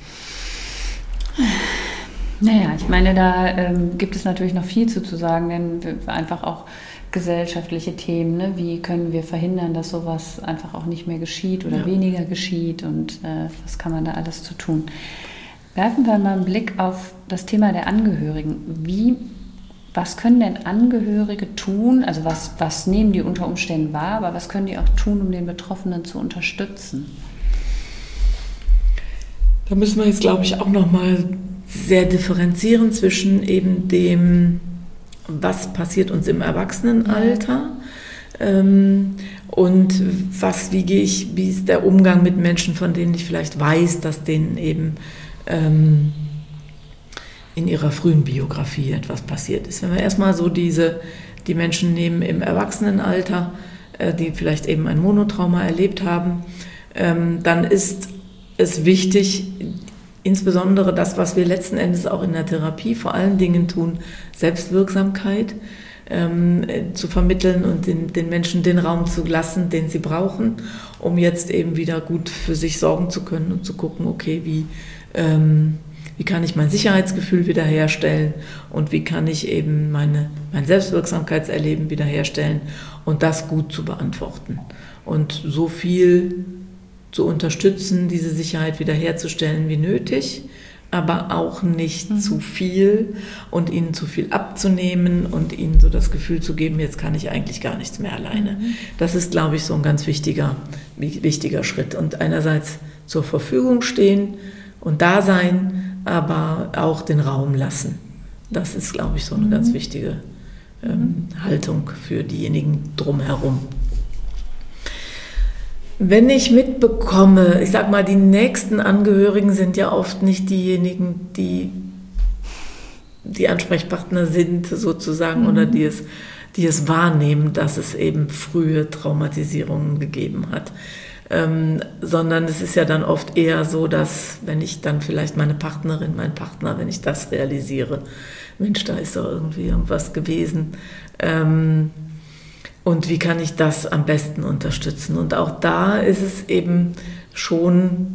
Speaker 1: Naja, ich meine, da gibt es natürlich noch viel zu sagen, denn einfach auch gesellschaftliche Themen, ne? Wie können wir verhindern, dass sowas einfach auch nicht mehr geschieht oder weniger geschieht und was kann man da alles zu tun. Werfen wir mal einen Blick auf das Thema der Angehörigen. Was können denn Angehörige tun? Also was nehmen die unter Umständen wahr, aber was können die auch tun, um den Betroffenen zu unterstützen?
Speaker 2: Da müssen wir jetzt, glaube ich, auch nochmal sehr differenzieren zwischen eben dem, was passiert uns im Erwachsenenalter und wie ist der Umgang mit Menschen, von denen ich vielleicht weiß, dass denen eben in ihrer frühen Biografie etwas passiert ist. Wenn wir erstmal so die Menschen nehmen im Erwachsenenalter, die vielleicht eben ein Monotrauma erlebt haben, dann ist es wichtig, insbesondere das, was wir letzten Endes auch in der Therapie vor allen Dingen tun, Selbstwirksamkeit zu vermitteln und den Menschen den Raum zu lassen, den sie brauchen, um jetzt eben wieder gut für sich sorgen zu können und zu gucken, okay, wie kann ich mein Sicherheitsgefühl wiederherstellen und wie kann ich eben mein Selbstwirksamkeitserleben wiederherstellen und das gut zu beantworten. Und so viel zu unterstützen, diese Sicherheit wiederherzustellen wie nötig, aber auch nicht zu viel und ihnen zu viel abzunehmen und ihnen so das Gefühl zu geben, jetzt kann ich eigentlich gar nichts mehr alleine. Das ist, glaube ich, so ein ganz wichtiger Schritt. Und einerseits zur Verfügung stehen und da sein, aber auch den Raum lassen. Das ist, glaube ich, so eine ganz wichtige Haltung für diejenigen drumherum. Wenn ich mitbekomme, ich sag mal, die nächsten Angehörigen sind ja oft nicht diejenigen, die Ansprechpartner sind sozusagen oder die es wahrnehmen, dass es eben frühe Traumatisierungen gegeben hat. Sondern es ist ja dann oft eher so, dass wenn ich dann vielleicht meine Partnerin, mein Partner, wenn ich das realisiere, Mensch, da ist doch irgendwie irgendwas gewesen, und wie kann ich das am besten unterstützen? Und auch da ist es eben schon,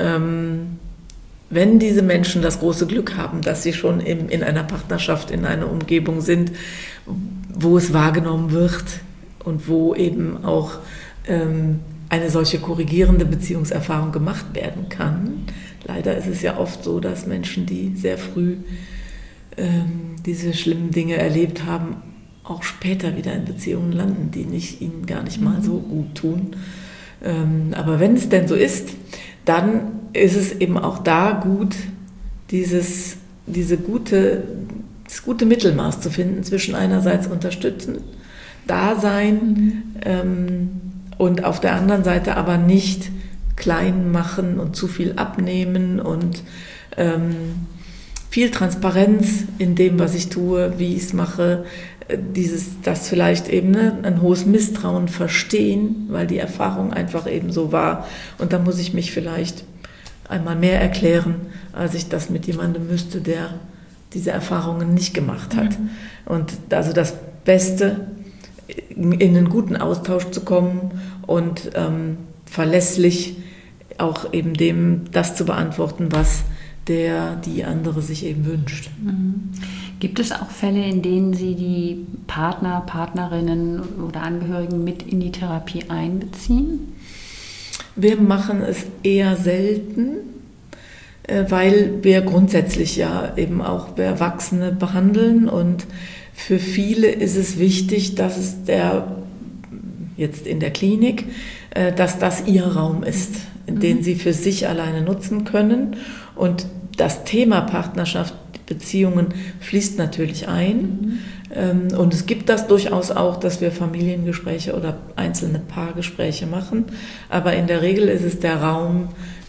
Speaker 2: wenn diese Menschen das große Glück haben, dass sie schon in einer Partnerschaft, in einer Umgebung sind, wo es wahrgenommen wird und wo eben auch eine solche korrigierende Beziehungserfahrung gemacht werden kann. Leider ist es ja oft so, dass Menschen, die sehr früh diese schlimmen Dinge erlebt haben, auch später wieder in Beziehungen landen, die ihnen gar nicht mal so gut tun. Aber wenn es denn so ist, dann ist es eben auch da gut, das gute Mittelmaß zu finden zwischen einerseits unterstützen, Dasein und auf der anderen Seite aber nicht klein machen und zu viel abnehmen und viel Transparenz in dem, was ich tue, wie ich es mache, das vielleicht eben ein hohes Misstrauen verstehen, weil die Erfahrung einfach eben so war. Und da muss ich mich vielleicht einmal mehr erklären, als ich das mit jemandem müsste, der diese Erfahrungen nicht gemacht hat. Und also das Beste, in einen guten Austausch zu kommen und verlässlich auch eben das zu beantworten, was die andere sich eben wünscht.
Speaker 1: Gibt es auch Fälle, in denen Sie die Partner, Partnerinnen oder Angehörigen mit in die Therapie einbeziehen?
Speaker 2: Wir machen es eher selten, weil wir grundsätzlich ja eben auch Erwachsene behandeln und für viele ist es wichtig, dass es jetzt in der Klinik, dass das ihr Raum ist, den sie für sich alleine nutzen können. Und das Thema Partnerschaft, Beziehungen fließt natürlich ein. Und es gibt das durchaus auch, dass wir Familiengespräche oder einzelne Paargespräche machen. Aber in der Regel ist es der Raum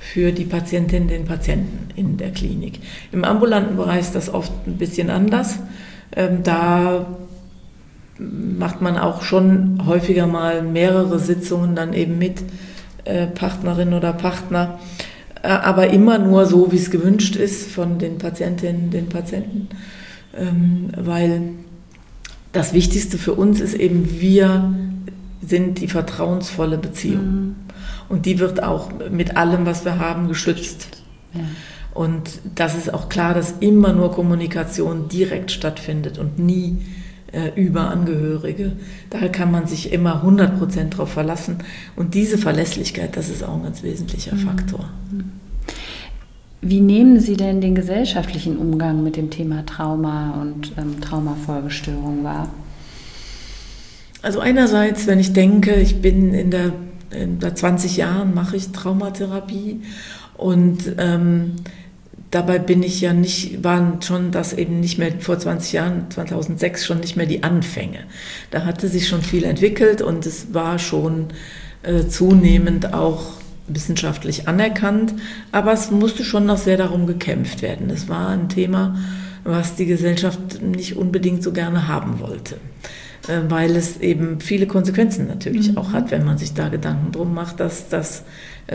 Speaker 2: für die Patientinnen, den Patienten in der Klinik. Im ambulanten Bereich ist das oft ein bisschen anders. Da macht man auch schon häufiger mal mehrere Sitzungen dann eben mit Partnerin oder Partner, aber immer nur so, wie es gewünscht ist von den Patientinnen, den Patienten, weil das Wichtigste für uns ist eben, wir sind die vertrauensvolle Beziehung. Und die wird auch mit allem, was wir haben, geschützt. Ja. Und das ist auch klar, dass immer nur Kommunikation direkt stattfindet und nie über Angehörige. Daher kann man sich immer 100% darauf verlassen. Und diese Verlässlichkeit, das ist auch ein ganz wesentlicher Faktor.
Speaker 1: Wie nehmen Sie denn den gesellschaftlichen Umgang mit dem Thema Trauma und Traumafolgestörung wahr?
Speaker 2: Also einerseits, wenn ich denke, ich bin seit 20 Jahren mache ich Traumatherapie und dabei waren schon das eben nicht mehr vor 20 Jahren, 2006 schon nicht mehr die Anfänge. Da hatte sich schon viel entwickelt und es war schon zunehmend auch wissenschaftlich anerkannt, aber es musste schon noch sehr darum gekämpft werden. Es war ein Thema, was die Gesellschaft nicht unbedingt so gerne haben wollte, weil es eben viele Konsequenzen natürlich auch hat, wenn man sich da Gedanken drum macht, dass das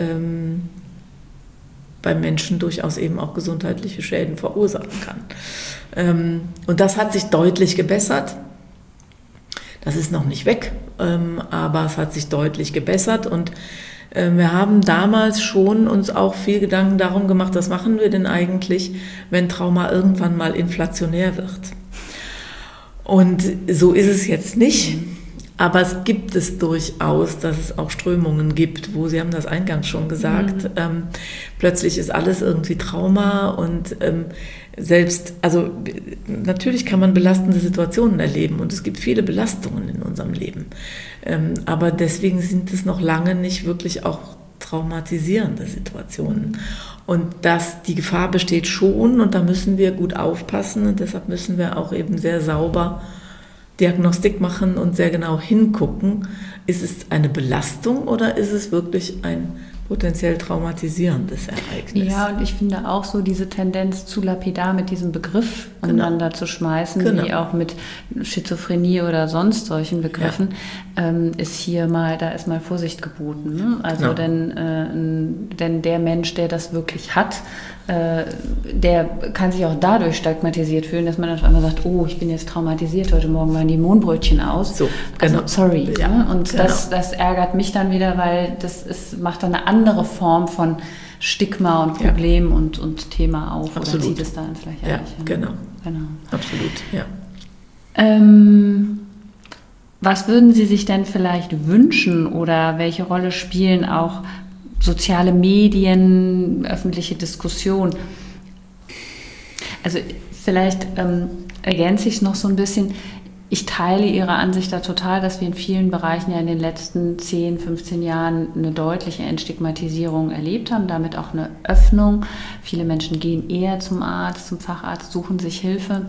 Speaker 2: beim Menschen durchaus eben auch gesundheitliche Schäden verursachen kann. Und das hat sich deutlich gebessert. Das ist noch nicht weg, aber es hat sich deutlich gebessert und wir haben damals schon uns auch viel Gedanken darum gemacht, was machen wir denn eigentlich, wenn Trauma irgendwann mal inflationär wird. Und so ist es jetzt nicht. Aber es gibt es durchaus, dass es auch Strömungen gibt, wo, Sie haben das eingangs schon gesagt, plötzlich ist alles irgendwie Trauma und also natürlich kann man belastende Situationen erleben und es gibt viele Belastungen in unserem Leben. Aber deswegen sind es noch lange nicht wirklich auch traumatisierende Situationen. Und die Gefahr besteht schon und da müssen wir gut aufpassen und deshalb müssen wir auch eben sehr sauber Diagnostik machen und sehr genau hingucken, ist es eine Belastung oder ist es wirklich ein potenziell traumatisierendes Ereignis?
Speaker 1: Ja, und ich finde auch so diese Tendenz zu lapidar mit diesem Begriff umeinander zu schmeißen, wie auch mit Schizophrenie oder sonst solchen Begriffen, da ist mal Vorsicht geboten. Ne? Also denn der Mensch, der das wirklich hat, der kann sich auch dadurch stigmatisiert fühlen, dass man dann auf einmal sagt, oh, ich bin jetzt traumatisiert, heute Morgen waren die Mohnbrötchen aus. So, also sorry. Ja, ne? Und das ärgert mich dann wieder, weil macht dann eine andere Form von Stigma und Problem und Thema auf.
Speaker 2: Absolut.
Speaker 1: Oder zieht es da ins Lächerliche.
Speaker 2: Ja, genau. Absolut, ja.
Speaker 1: Was würden Sie sich denn vielleicht wünschen oder welche Rolle spielen auch soziale Medien, öffentliche Diskussion? Also vielleicht ergänze ich es noch so ein bisschen. Ich teile Ihre Ansicht da total, dass wir in vielen Bereichen ja in den letzten 10, 15 Jahren eine deutliche Entstigmatisierung erlebt haben, damit auch eine Öffnung. Viele Menschen gehen eher zum Arzt, zum Facharzt, suchen sich Hilfe.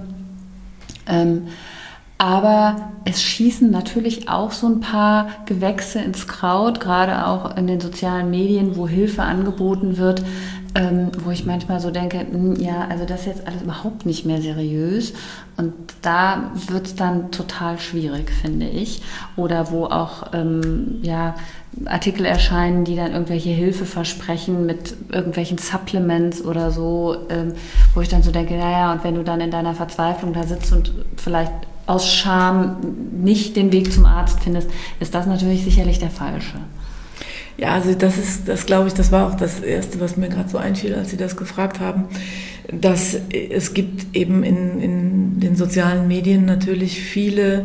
Speaker 1: Aber es schießen natürlich auch so ein paar Gewächse ins Kraut, gerade auch in den sozialen Medien, wo Hilfe angeboten wird, wo ich manchmal so denke, also das ist jetzt alles überhaupt nicht mehr seriös und da wird es dann total schwierig, finde ich. Oder wo auch Artikel erscheinen, die dann irgendwelche Hilfe versprechen mit irgendwelchen Supplements oder so, wo ich dann so denke, und wenn du dann in deiner Verzweiflung da sitzt und vielleicht aus Scham nicht den Weg zum Arzt findest, ist das natürlich sicherlich der falsche.
Speaker 2: Ja, also das glaube ich, das war auch das Erste, was mir gerade so einfiel, als Sie das gefragt haben, dass es gibt eben in den sozialen Medien natürlich viele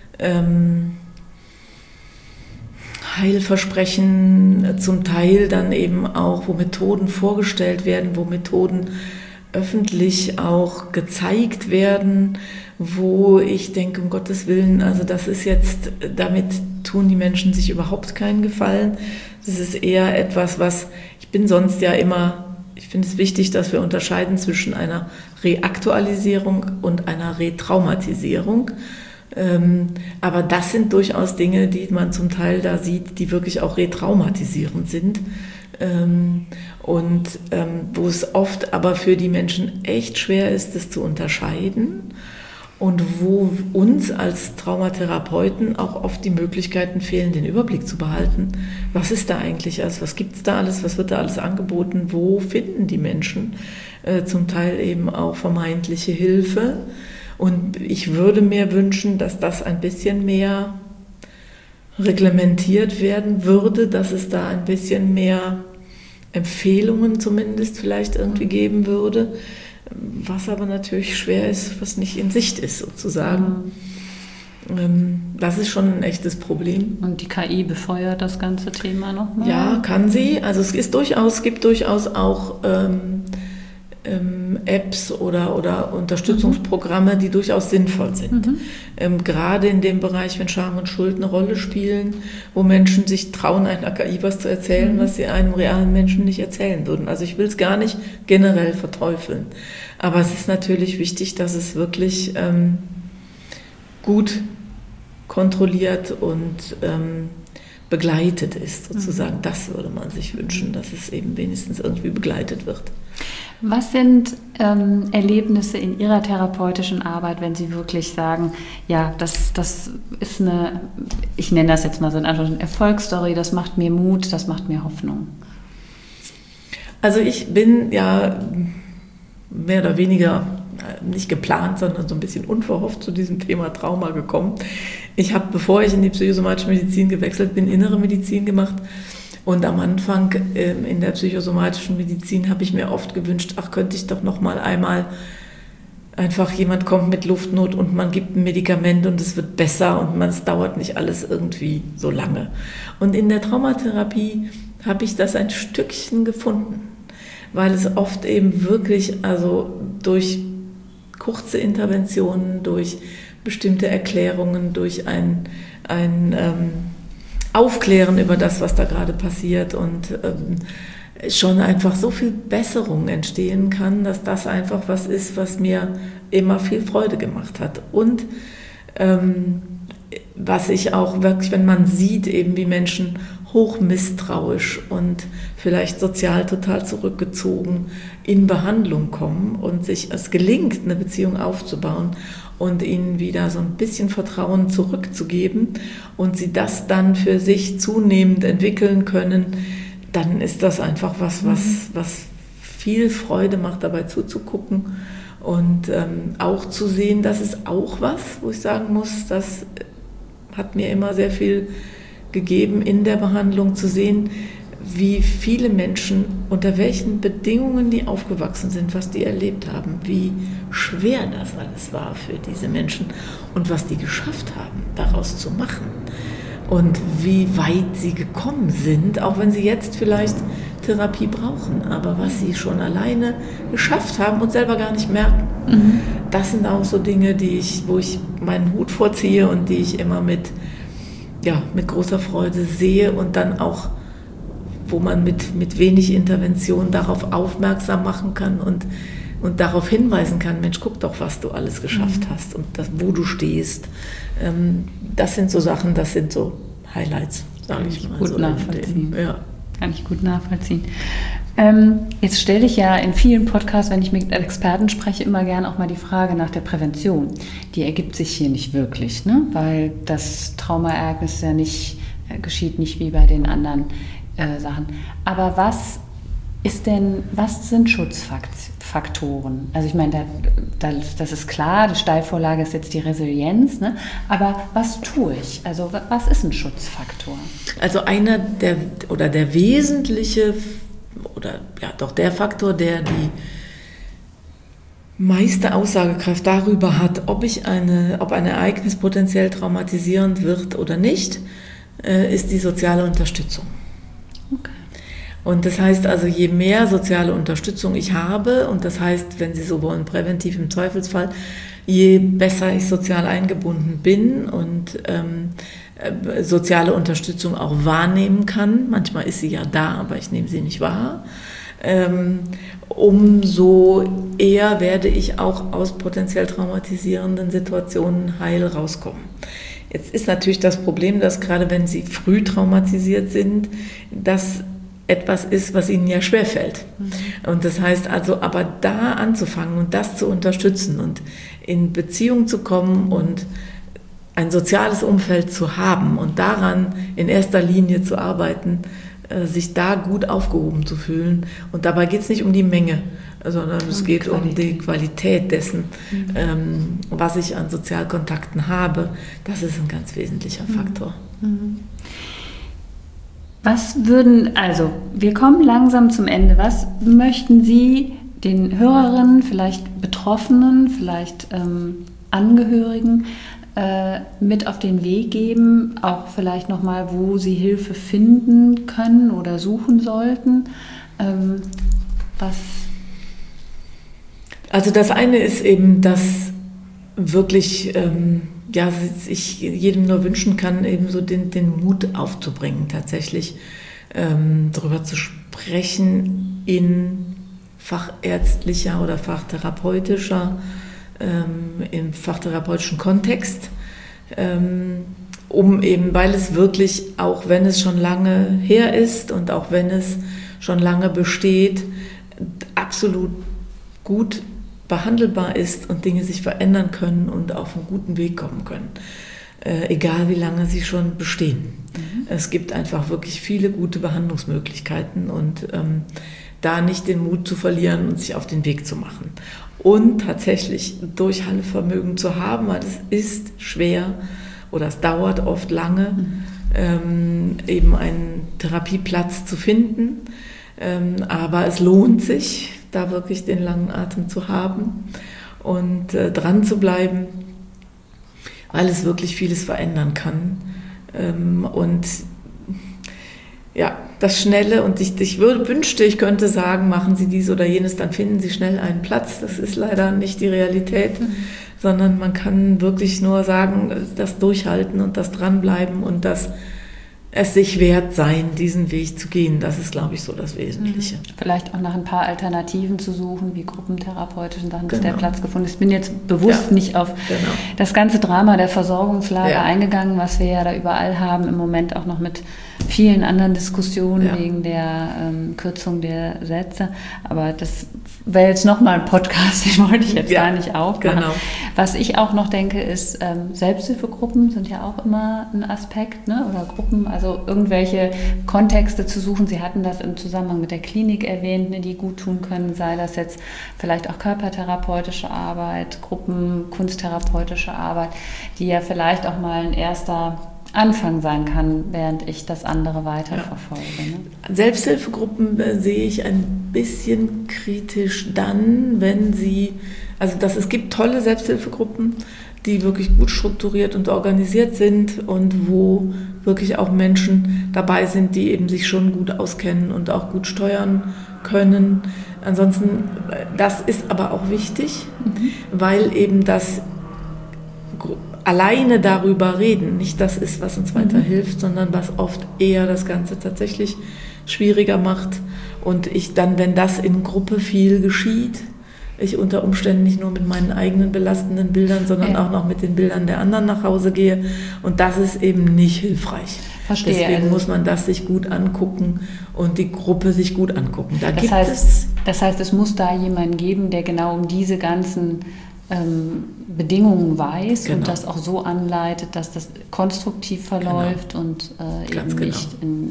Speaker 2: Heilversprechen, zum Teil dann eben auch, wo Methoden vorgestellt werden, wo Methoden öffentlich auch gezeigt werden, wo ich denke, um Gottes Willen, also das ist jetzt, damit tun die Menschen sich überhaupt keinen Gefallen. Das ist eher etwas, ich bin sonst ja immer, ich finde es wichtig, dass wir unterscheiden zwischen einer Reaktualisierung und einer Retraumatisierung. Aber das sind durchaus Dinge, die man zum Teil da sieht, die wirklich auch retraumatisierend sind. und wo es oft aber für die Menschen echt schwer ist, das zu unterscheiden. Und wo uns als Traumatherapeuten auch oft die Möglichkeiten fehlen, den Überblick zu behalten. Was ist da eigentlich alles? Was gibt es da alles? Was wird da alles angeboten? Wo finden die Menschen zum Teil eben auch vermeintliche Hilfe? Und ich würde mir wünschen, dass das ein bisschen mehr reglementiert werden würde, dass es da ein bisschen mehr Empfehlungen zumindest vielleicht irgendwie geben würde. Was aber natürlich schwer ist, was nicht in Sicht ist sozusagen. Das ist schon ein echtes Problem.
Speaker 1: Und die KI befeuert das ganze Thema nochmal?
Speaker 2: Ja, kann sie. Also es gibt durchaus auch Apps oder Unterstützungsprogramme, die durchaus sinnvoll sind. Gerade in dem Bereich, wenn Scham und Schuld eine Rolle spielen, wo Menschen sich trauen, einer KI was zu erzählen, was sie einem realen Menschen nicht erzählen würden. Also ich will es gar nicht generell verteufeln. Aber es ist natürlich wichtig, dass es wirklich gut kontrolliert und begleitet ist, sozusagen. Das würde man sich wünschen, dass es eben wenigstens irgendwie begleitet wird.
Speaker 1: Was sind Erlebnisse in Ihrer therapeutischen Arbeit, wenn Sie wirklich sagen, ja, das ist eine, ich nenne das jetzt mal so eine Erfolgsstory, das macht mir Mut, das macht mir Hoffnung?
Speaker 2: Also ich bin ja mehr oder weniger nicht geplant, sondern so ein bisschen unverhofft zu diesem Thema Trauma gekommen. Ich habe, bevor ich in die psychosomatische Medizin gewechselt bin, innere Medizin gemacht. Und am Anfang in der psychosomatischen Medizin habe ich mir oft gewünscht, könnte ich doch noch mal einmal einfach, jemand kommt mit Luftnot und man gibt ein Medikament und es wird besser und es dauert nicht alles irgendwie so lange. Und in der Traumatherapie habe ich das ein Stückchen gefunden, weil es oft eben wirklich, also durch kurze Interventionen, durch bestimmte Erklärungen, durch ein Aufklären über das, was da gerade passiert und schon einfach so viel Besserung entstehen kann, dass das einfach was ist, was mir immer viel Freude gemacht hat. Und was ich auch wirklich, wenn man sieht, eben wie Menschen hoch misstrauisch und vielleicht sozial total zurückgezogen in Behandlung kommen und es gelingt, eine Beziehung aufzubauen und ihnen wieder so ein bisschen Vertrauen zurückzugeben und sie das dann für sich zunehmend entwickeln können, dann ist das einfach was viel Freude macht, dabei zuzugucken und auch zu sehen, das ist auch was, wo ich sagen muss, das hat mir immer sehr viel gegeben in der Behandlung, zu sehen, wie viele Menschen, unter welchen Bedingungen die aufgewachsen sind, was die erlebt haben, wie schwer das alles war für diese Menschen und was die geschafft haben, daraus zu machen und wie weit sie gekommen sind, auch wenn sie jetzt vielleicht Therapie brauchen, aber was sie schon alleine geschafft haben und selber gar nicht merken. Das sind auch so Dinge, wo ich meinen Hut vorziehe und die ich immer mit großer Freude sehe und dann auch, wo man mit wenig Intervention darauf aufmerksam machen kann und darauf hinweisen kann, Mensch, guck doch, was du alles geschafft hast und wo du stehst. Das sind so Sachen, das sind so Highlights, sage ich mal.
Speaker 1: Gut nachvollziehen.
Speaker 2: Ja.
Speaker 1: Kann ich gut nachvollziehen. Jetzt stelle ich ja in vielen Podcasts, wenn ich mit Experten spreche, immer gerne auch mal die Frage nach der Prävention. Die ergibt sich hier nicht wirklich, ne? Weil das Traumaereignis ja geschieht nicht wie bei den anderen Sachen. Aber was sind Schutzfaktoren? Also ich meine, das ist klar, die Steilvorlage ist jetzt die Resilienz, ne? Aber was tue ich? Also was ist ein Schutzfaktor?
Speaker 2: Also der wesentliche der Faktor, der die meiste Aussagekraft darüber hat, ob ein Ereignis potenziell traumatisierend wird oder nicht, ist die soziale Unterstützung.
Speaker 1: Okay.
Speaker 2: Und das heißt also, je mehr soziale Unterstützung ich habe, und das heißt, wenn Sie so wollen, präventiv im Zweifelsfall, je besser ich sozial eingebunden bin und soziale Unterstützung auch wahrnehmen kann, manchmal ist sie ja da, aber ich nehme sie nicht wahr, umso eher werde ich auch aus potenziell traumatisierenden Situationen heil rauskommen. Jetzt ist natürlich das Problem, dass gerade wenn Sie früh traumatisiert sind, dass etwas ist, was ihnen ja schwerfällt. Und das heißt also, aber da anzufangen und das zu unterstützen und in Beziehung zu kommen und ein soziales Umfeld zu haben und daran in erster Linie zu arbeiten, sich da gut aufgehoben zu fühlen. Und dabei geht es nicht um die Menge, sondern es geht um die Qualität dessen, was ich an Sozialkontakten habe. Das ist ein ganz wesentlicher Faktor.
Speaker 1: Also wir kommen langsam zum Ende. Was möchten Sie den Hörerinnen, vielleicht Betroffenen, vielleicht Angehörigen mit auf den Weg geben, auch vielleicht nochmal, wo sie Hilfe finden können oder suchen sollten?
Speaker 2: Also das eine ist eben, dass wirklich ich jedem nur wünschen kann, eben so den Mut aufzubringen, tatsächlich darüber zu sprechen in fachärztlicher oder fachtherapeutischer im fachtherapeutischen Kontext, weil es wirklich, auch wenn es schon lange her ist und auch wenn es schon lange besteht, absolut gut behandelbar ist und Dinge sich verändern können und auf einen guten Weg kommen können, egal wie lange sie schon bestehen. Es gibt einfach wirklich viele gute Behandlungsmöglichkeiten und da nicht den Mut zu verlieren und sich auf den Weg zu machen. Und tatsächlich Durchhaltevermögen zu haben, weil es ist schwer oder es dauert oft lange, eben einen Therapieplatz zu finden. Aber es lohnt sich, da wirklich den langen Atem zu haben und dran zu bleiben, weil es wirklich vieles verändern kann. Und ja, das Schnelle, und ich wünschte, ich könnte sagen, machen Sie dies oder jenes, dann finden Sie schnell einen Platz. Das ist leider nicht die Realität, sondern man kann wirklich nur sagen, das Durchhalten und das Dranbleiben und das es sich wert sein, diesen Weg zu gehen. Das ist, glaube ich, so das Wesentliche.
Speaker 1: Vielleicht auch nach ein paar Alternativen zu suchen, wie gruppentherapeutischen Sachen, bis der Platz gefunden ist. Ich bin jetzt bewusst nicht auf das ganze Drama der Versorgungslage eingegangen, was wir ja da überall haben, im Moment auch noch mit vielen anderen Diskussionen wegen der Kürzung der Sätze. Aber das wäre jetzt nochmal ein Podcast, den wollte ich jetzt gar nicht aufmachen. Genau. Was ich auch noch denke, ist, Selbsthilfegruppen sind ja auch immer ein Aspekt, ne? Oder Gruppen, also irgendwelche Kontexte zu suchen. Sie hatten das im Zusammenhang mit der Klinik erwähnt, ne, die gut tun können, sei das jetzt vielleicht auch körpertherapeutische Arbeit, Gruppen, kunsttherapeutische Arbeit, die ja vielleicht auch mal ein erster Anfang sein kann, während ich das andere weiterverfolge. Ne?
Speaker 2: Selbsthilfegruppen sehe ich ein bisschen kritisch dann, wenn es gibt tolle Selbsthilfegruppen, die wirklich gut strukturiert und organisiert sind und wo wirklich auch Menschen dabei sind, die eben sich schon gut auskennen und auch gut steuern können. Ansonsten, das ist aber auch wichtig, weil eben das alleine darüber reden nicht das ist, was uns weiterhilft, sondern was oft eher das Ganze tatsächlich schwieriger macht. Und ich dann, wenn das in Gruppe viel geschieht, ich unter Umständen nicht nur mit meinen eigenen belastenden Bildern, sondern auch noch mit den Bildern der anderen nach Hause gehe. Und das ist eben nicht hilfreich.
Speaker 1: Verstehe.
Speaker 2: Deswegen muss man das sich gut angucken und die Gruppe sich gut angucken.
Speaker 1: Das heißt, es muss da jemanden geben, der genau um diese ganzen Bedingungen weiß und das auch so anleitet, dass das konstruktiv verläuft und eben nicht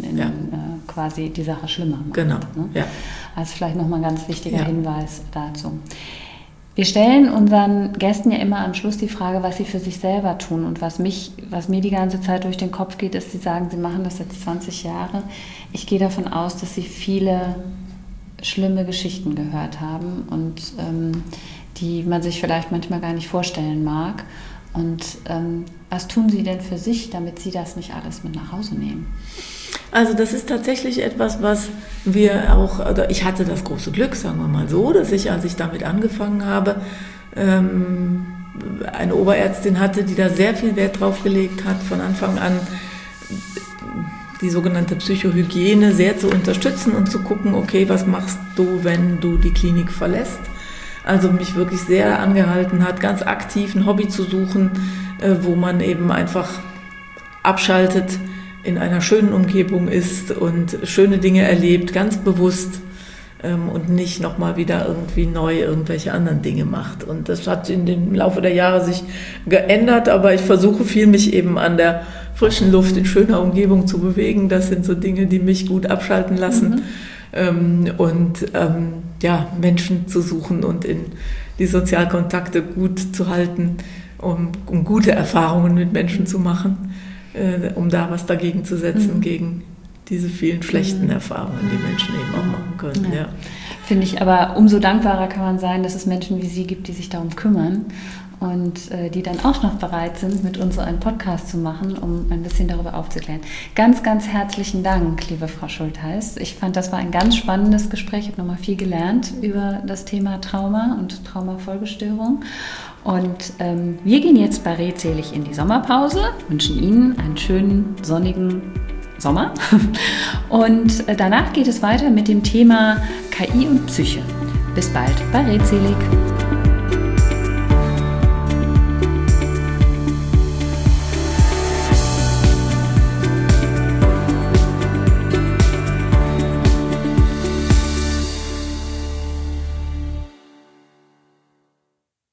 Speaker 1: quasi die Sache schlimmer macht.
Speaker 2: Genau.
Speaker 1: Ne?
Speaker 2: Ja.
Speaker 1: Also vielleicht nochmal ein ganz wichtiger Hinweis dazu. Wir stellen unseren Gästen ja immer am Schluss die Frage, was sie für sich selber tun. Und was mir die ganze Zeit durch den Kopf geht, ist, sie sagen, sie machen das jetzt 20 Jahre. Ich gehe davon aus, dass sie viele schlimme Geschichten gehört haben und die man sich vielleicht manchmal gar nicht vorstellen mag. Und was tun Sie denn für sich, damit Sie das nicht alles mit nach Hause nehmen?
Speaker 2: Also das ist tatsächlich etwas, was wir auch, oder ich hatte das große Glück, sagen wir mal so, dass ich, als ich damit angefangen habe, eine Oberärztin hatte, die da sehr viel Wert drauf gelegt hat, von Anfang an die sogenannte Psychohygiene sehr zu unterstützen und zu gucken, okay, was machst du, wenn du die Klinik verlässt? Also mich wirklich sehr angehalten hat, ganz aktiv ein Hobby zu suchen, wo man eben einfach abschaltet, in einer schönen Umgebung ist und schöne Dinge erlebt, ganz bewusst und nicht nochmal wieder irgendwie neu irgendwelche anderen Dinge macht. Und das hat in dem Laufe der Jahre sich geändert, aber ich versuche viel, mich eben an der frischen Luft in schöner Umgebung zu bewegen. Das sind so Dinge, die mich gut abschalten lassen. Menschen zu suchen und in die Sozialkontakte gut zu halten, um gute Erfahrungen mit Menschen zu machen, um da was dagegen zu setzen, gegen diese vielen schlechten Erfahrungen, die Menschen eben auch machen können. Ja.
Speaker 1: Finde ich, aber umso dankbarer kann man sein, dass es Menschen wie Sie gibt, die sich darum kümmern und die dann auch noch bereit sind, mit uns so einen Podcast zu machen, um ein bisschen darüber aufzuklären. Ganz, ganz herzlichen Dank, liebe Frau Schultheis. Ich fand, das war ein ganz spannendes Gespräch. Ich habe nochmal viel gelernt über das Thema Trauma und Traumafolgestörung. Und wir gehen jetzt bei Redselig in die Sommerpause, wünschen Ihnen einen schönen, sonnigen Sommer. Und danach geht es weiter mit dem Thema KI und Psyche. Bis bald bei Redselig.